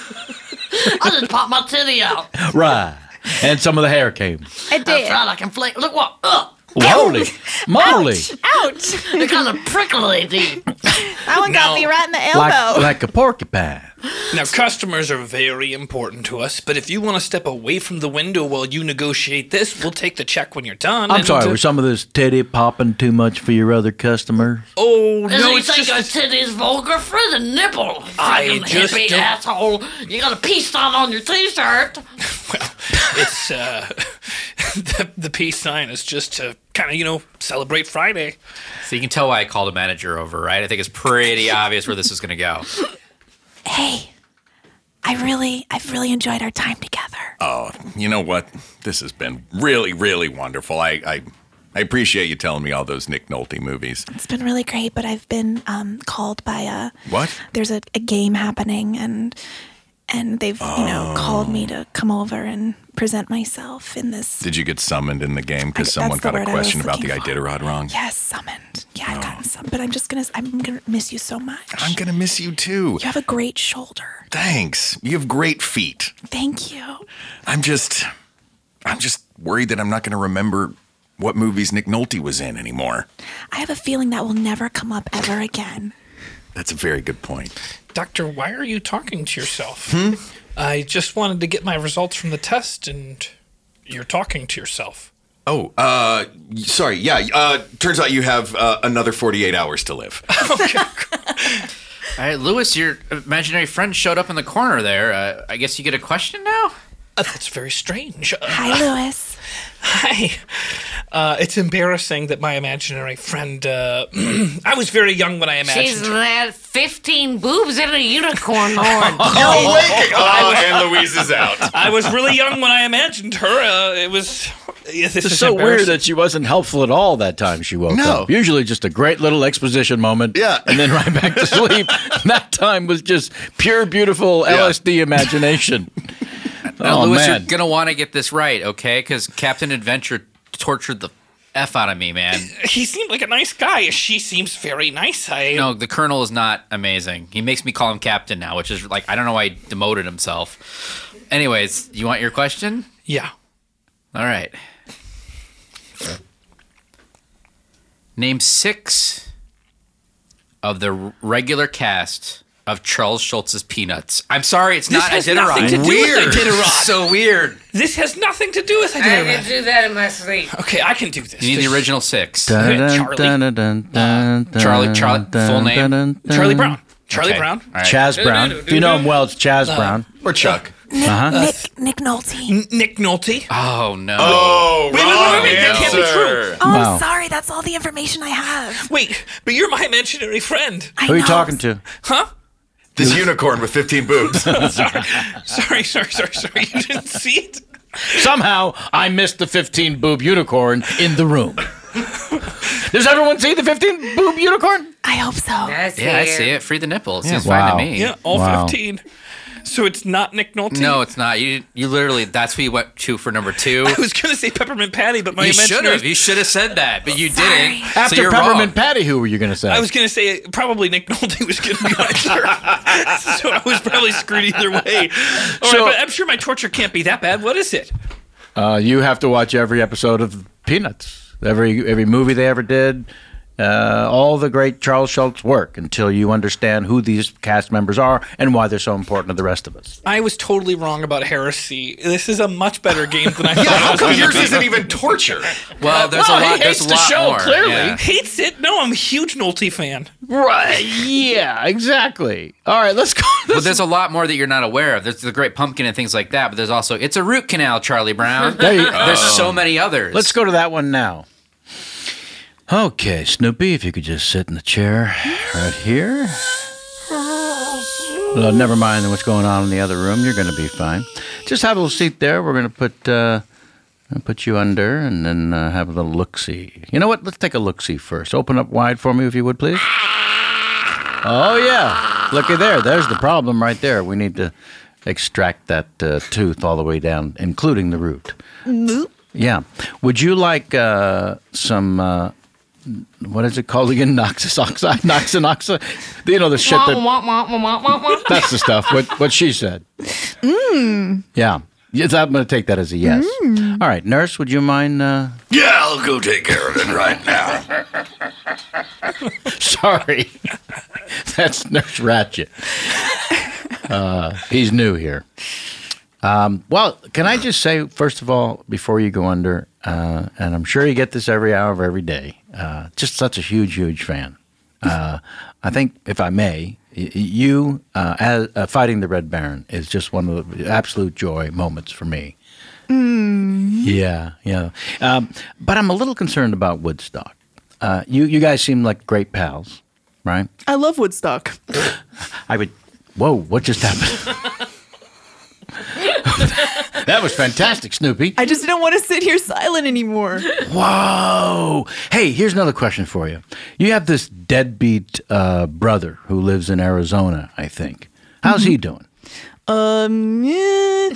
I just popped my titty out. Right. And some of the hair came. It That's did. right, I can flick. Look what? Ugh. Holy moly. Ouch. It kind of prickly, dude. That one got No. me right in the Like, elbow. like a porcupine. Now, customers are very important to us, but if you want to step away from the window while you negotiate this, we'll take the check when you're done. I'm and, sorry, uh, was some of this titty popping too much for your other customers? Oh, Does no, he it's think just... a titty's vulgar for the nipple? I Fucking just hippie don't- asshole. You got a peace sign on your t-shirt. Well, it's, uh... the, the peace sign is just to kind of, you know, celebrate Friday. So you can tell why I called a manager over, right? I think it's pretty obvious where this is going to go. Hey, I really, I've really enjoyed our time together. Oh, you know what? This has been really, really wonderful. I, I, I appreciate you telling me all those Nick Nolte movies. It's been really great, but I've been um, called by a. What? There's a, a game happening, and and they've you know called me to come over and present myself in this. Did you get summoned in the game I- because that's someone the got a word I was question about the looking for. Iditarod wrong? Yes, summoned. Yeah, I've gotten some, but I'm just gonna. I'm gonna miss you so much. I'm gonna miss you too. You have a great shoulder. Thanks. You have great feet. Thank you. I'm just, I'm just worried that I'm not gonna remember what movies Nick Nolte was in anymore. I have a feeling that will never come up ever again. That's a very good point. Doctor, why are you talking to yourself? Hmm? I just wanted to get my results from the test, and you're talking to yourself. Oh, uh, sorry. Yeah. Uh, turns out you have uh, another forty-eight hours to live. All right, Lewis, your imaginary friend showed up in the corner there. Uh, I guess you get a question now? Uh, that's very strange. Uh, Hi, Lewis. Hi. Uh, it's embarrassing that my imaginary friend. Uh, I was very young when I imagined. She's had fifteen boobs and a unicorn horn. You're waking. Oh, and Louise is out. I was really young when I imagined her. Uh, it was. Yeah, this It's is so weird embarrassing. that she wasn't helpful at all that time she woke No. up. Usually just a great little exposition moment. Yeah. And then right back to sleep. That time was just pure, beautiful L S D imagination. Now, oh, Lewis, man. you're going to want to get this right, okay? Because Captain Adventure tortured the F out of me, man. He seemed like a nice guy. She seems very nice. I. No, the Colonel is not amazing. He makes me call him Captain now, which is like, I don't know why he demoted himself. Anyways, you want your question? Yeah. All right. Name six of the regular cast of Charles Schultz's Peanuts. I'm sorry, it's This not has Iditarod. nothing to do Weird. with Iditarod. So weird. This has nothing to do with I can Iditarod. do that in my sleep. Okay, I can do this. You need This- the original six. Dun, dun, Charlie. dun, dun, dun, dun, Charlie- Charlie- dun, full name? dun, dun, dun. Charlie Brown. Charlie Okay. Brown. All right. Chaz Brown. If you know him well, it's Chaz Brown. Or Chuck. Uh-huh. Nick Nick Nolte. N- Nick Nolte. Oh, no. Oh, Wait, wait, wait, wait, that can't be true. Oh, Wow. I'm sorry. That's all the information I have. Wait, but you're my imaginary friend. I Who are you know. talking to? Huh? This unicorn with fifteen boobs. sorry, sorry, sorry, sorry, sorry. You didn't see it? Somehow, I missed the fifteen boob unicorn in the room. Does everyone see the fifteen boob unicorn? I hope so. That's Yeah, I here. see it. Free the nipples. Yeah, Seems fine wow. to me. Yeah, all Wow. fifteen. So it's not Nick Nolte? No, it's not. You you literally, that's who you went to for number two. I was going to say Peppermint Patty, but my You should imaginary... have. You should have said that, but you didn't. After so you're Peppermint wrong. Patty, who were you going to say? I was going to say probably Nick Nolte was going to be my third. So I was probably screwed either way. All So- right, but I'm sure my torture can't be that bad. What is it? Uh, you have to watch every episode of Peanuts, every every movie they ever did, uh, all the great Charles Schultz work until you understand who these cast members are and why they're so important to the rest of us. I was totally wrong about heresy. This is a much better game than I thought. Yeah, how it was come gonna yours be. isn't even torture? Well, there's Well, a he lot. hates There's a the lot show, more. clearly. Yeah. Hates it? No, I'm a huge Nolte fan. Right? Yeah, exactly. All right, let's go. But there's a lot more that you're not aware of. There's the Great Pumpkin and things like that. But there's also It's a Root Canal, Charlie Brown. There you- There's so many others. Let's go to that one now. Okay, Snoopy, if you could just sit in the chair right here. Well, never mind what's going on in the other room. You're going to be fine. Just have a little seat there. We're going to put uh, put you under and then uh, have a little look-see. You know what? Let's take a look-see first. Open up wide for me, if you would, please. Oh, yeah. Looky there. There's the problem right there. We need to extract that uh, tooth all the way down, including the root. Nope. Yeah. Would you like uh, some... Uh, what is it called again? Noxus oxide? Noxin oxide? You know, the shit that... That's the stuff. What what she said. Mmm. Yeah. Yes, I'm going to take that as a yes. Mm. All right. Nurse, would you mind... Uh... Yeah, I'll go take care of it right now. Sorry. That's Nurse Ratchet. Uh, he's new here. Um, well, can I just say, first of all, before you go under, uh, and I'm sure you get this every hour of every day, uh, just such a huge, huge fan. Uh, I think, if I may, y- you uh, as, uh, fighting the Red Baron is just one of the absolute joy moments for me. Mm. Yeah, yeah. Um, but I'm a little concerned about Woodstock. Uh, you, you guys seem like great pals, right? I love Woodstock. I would... Whoa, what just happened? That was fantastic, Snoopy. I just don't want to sit here silent anymore. Whoa. Hey, here's another question for you. You have this deadbeat uh, brother who lives in Arizona, I think. How's mm-hmm. he doing? Um, yeah.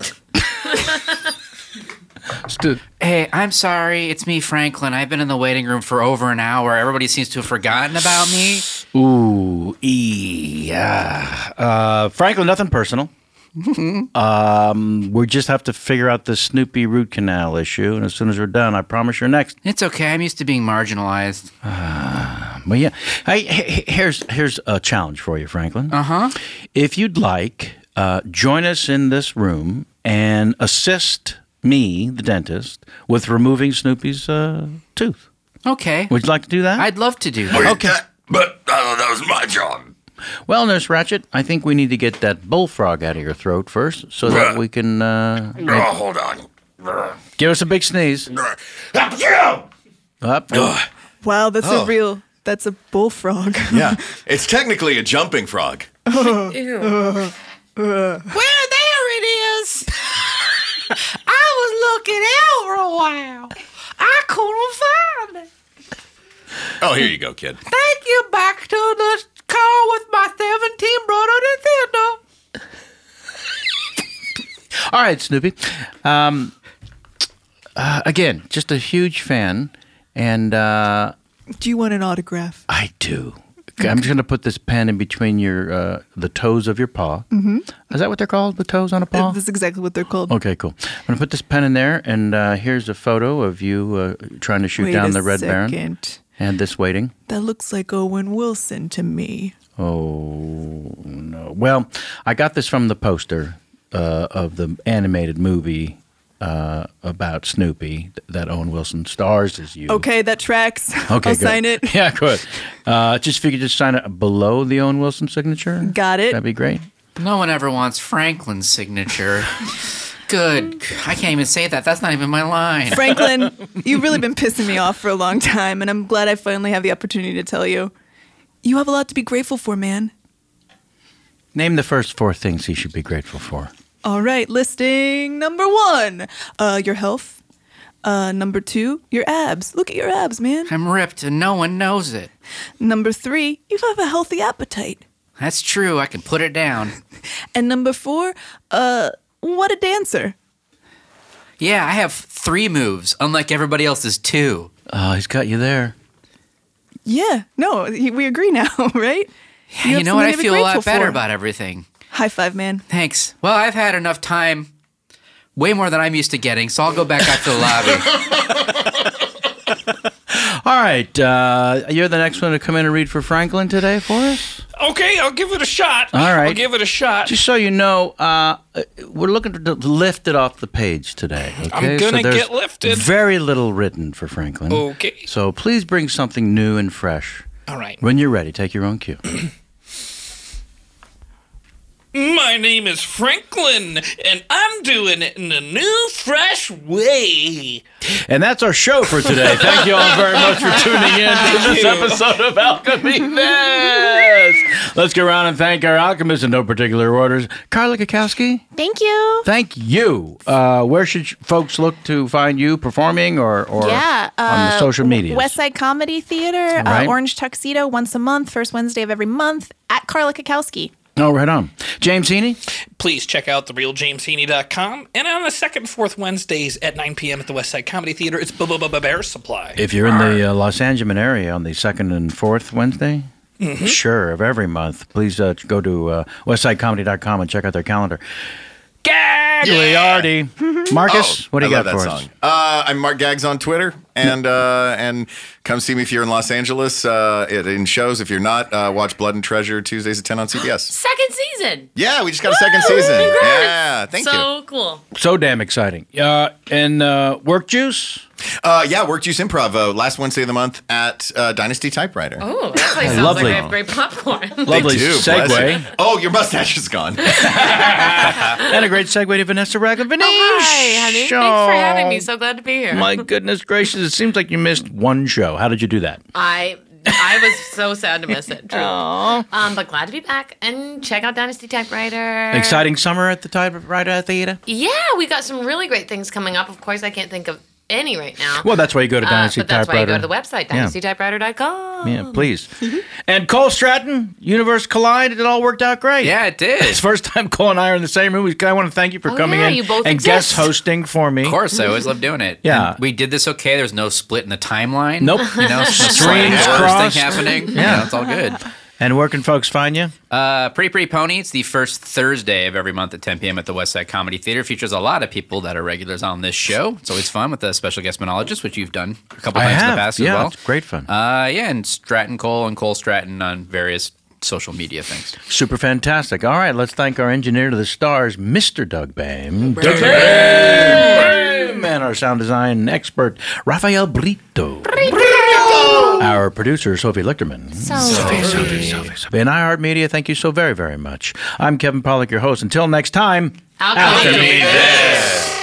Stu- Hey, I'm sorry. It's me, Franklin. I've been in the waiting room for over an hour. Everybody seems to have forgotten about me. Ooh, ee, yeah. Uh, Franklin, nothing personal. um, we just have to figure out the Snoopy root canal issue, and as soon as we're done, I promise you're next. It's okay. I'm used to being marginalized. Uh, but yeah, hey, hey, here's here's a challenge for you, Franklin. Uh huh. If you'd like, uh, join us in this room and assist me, the dentist, with removing Snoopy's uh, tooth. Okay. Would you like to do that? I'd love to do that. Wait, Okay. that- but I thought that was my job. Well, Nurse Ratchet, I think we need to get that bullfrog out of your throat first so that Bruh. we can uh, Oh, hold on. give us a big sneeze. Up. Up. Wow, that's Oh. a real, that's a bullfrog. Yeah, it's technically a jumping frog. Ew. Well, there it is. I was looking out for a while. I couldn't find it. Oh, here you go, kid. Thank you. Back to the car with my seventeen brother Nintendo. All right, Snoopy. Um, uh, again, just a huge fan, and uh, Do you want an autograph? I do. Okay, I'm just going to put this pen in between your uh, the toes of your paw. Mm-hmm. Is that what they're called? The toes on a paw? That's exactly what they're called. Okay, cool. I'm going to put this pen in there, and uh, here's a photo of you uh, trying to shoot Wait down a the Red Baron. second. And this waiting. That looks like Owen Wilson to me. Oh, no. Well, I got this from the poster uh, of the animated movie uh, about Snoopy th- that Owen Wilson stars as you. Okay, that tracks. Okay, I'll good. sign it. Yeah, good. Uh, just if you could just sign it below the Owen Wilson signature. Got it. That'd be great. No one ever wants Franklin's signature. Good. I can't even say that. That's not even my line. Franklin, you've really been pissing me off for a long time, and I'm glad I finally have the opportunity to tell you. You have a lot to be grateful for, man. Name the first four things he should be grateful for. All right, listing number one, uh, your health. Uh, number two, your abs. Look at your abs, man. I'm ripped and no one knows it. Number three, you have a healthy appetite. That's true. I can put it down. And number four, uh, what a dancer. Yeah, I have three moves, unlike everybody else's two. Oh, he's got you there. Yeah, no, he- we agree now, right? Yeah, you, have know what? I something to be feel a lot grateful better for. about everything. High five, man. Thanks. Well, I've had enough time, way more than I'm used to getting, so I'll go back out to the lobby. All right. Uh, you're the next one to come in and read for Franklin today for us? Okay, I'll give it a shot. All right. I'll give it a shot. Just so you know, uh, we're looking to lift it off the page today. Okay? I'm gonna so there's get lifted. Very little written for Franklin. Okay. So please bring something new and fresh. All right. When you're ready, take your own cue. My name is Franklin, and I'm doing it in a new, fresh way. And that's our show for today. Thank you all very much for tuning in to this episode of Alchemy This. Let's go around and thank our alchemists in no particular orders. Carla Kakowski, Thank you. thank you. Uh, where should folks look to find you performing or, or Yeah, on the uh, social media? West Side Comedy Theater, Right. uh, Orange Tuxedo, once a month, first Wednesday of every month, at Carla Kakowski. Oh, right on. James Heaney? Please check out the real james heaney dot com. And on the second and fourth Wednesdays at nine p.m. at the West Side Comedy Theater, it's Bubba Bear Supply. If you're in the uh, Los Angeles area on the second and fourth Wednesday, Mhm. sure, of every month, please uh, go to uh, west side comedy dot com and check out their calendar. Gagliardi. Marcus, Oh, what do you I got love for that us? song. Uh, I'm Mark Gags on Twitter, and uh, and come see me if you're in Los Angeles uh, it- in shows. If you're not, uh, watch Blood and Treasure Tuesdays at ten on C B S. Second season. Yeah, we just got a second season. Congrats. Yeah, thank you. So cool. So damn exciting. Uh, and uh, Work Juice? Uh, yeah, Work Juice Improv uh, last Wednesday of the month at uh, Dynasty Typewriter. Oh, that place sounds Lovely. like they have great popcorn. Lovely They do, segue. bless you. Oh, your mustache is gone. And a great segue to Vanessa Ragland. Vanessa! Oh, hi, honey. Thanks for having me. So glad to be here. My goodness gracious, it seems like you missed one show. How did you do that? I I was so sad to miss it. True. Um, but glad to be back and check out Dynasty Typewriter. Exciting summer at the Typewriter Theater? Yeah, we got some really great things coming up. Of course, I can't think of any right now. Well, that's why you go to Uh, Dynasty but that's why you Typewriter. go to the website, Yeah. dynasty typewriter dot com. Yeah, please. And Cole Stratton, Universe Collide, it all worked out great. Yeah, it did. It's the first time Cole and I are in the same room. I want to thank you for Oh, coming yeah, in you both and exist. guest hosting for me. Of course, I always love doing it. Yeah. And we did this okay. There's no split in the timeline. Nope. You know, Streams streams crossed. thing happening. Yeah. Yeah, it's all good. And where can folks find you? Uh, Pretty Pretty Pony. It's the first Thursday of every month at ten p.m. at the West Side Comedy Theater. Features a lot of people that are regulars on this show. It's always fun with a special guest monologist, which you've done a couple I times in have. the past Yeah, as well. it's great fun. Uh, yeah, and Stratton Cole and Cole Stratton on various social media things. Super fantastic. All right, let's thank our engineer to the stars, Mister Doug Bame. Doug Bame! And our sound design expert, Rafael Brito. Our producer, Sophie Lichterman. Sophie, Sophie, Sophie, Sophie. And iHeartMedia, thank you so very, very much. I'm Kevin Pollak, your host. Until next time, Alchemy Alchemy This.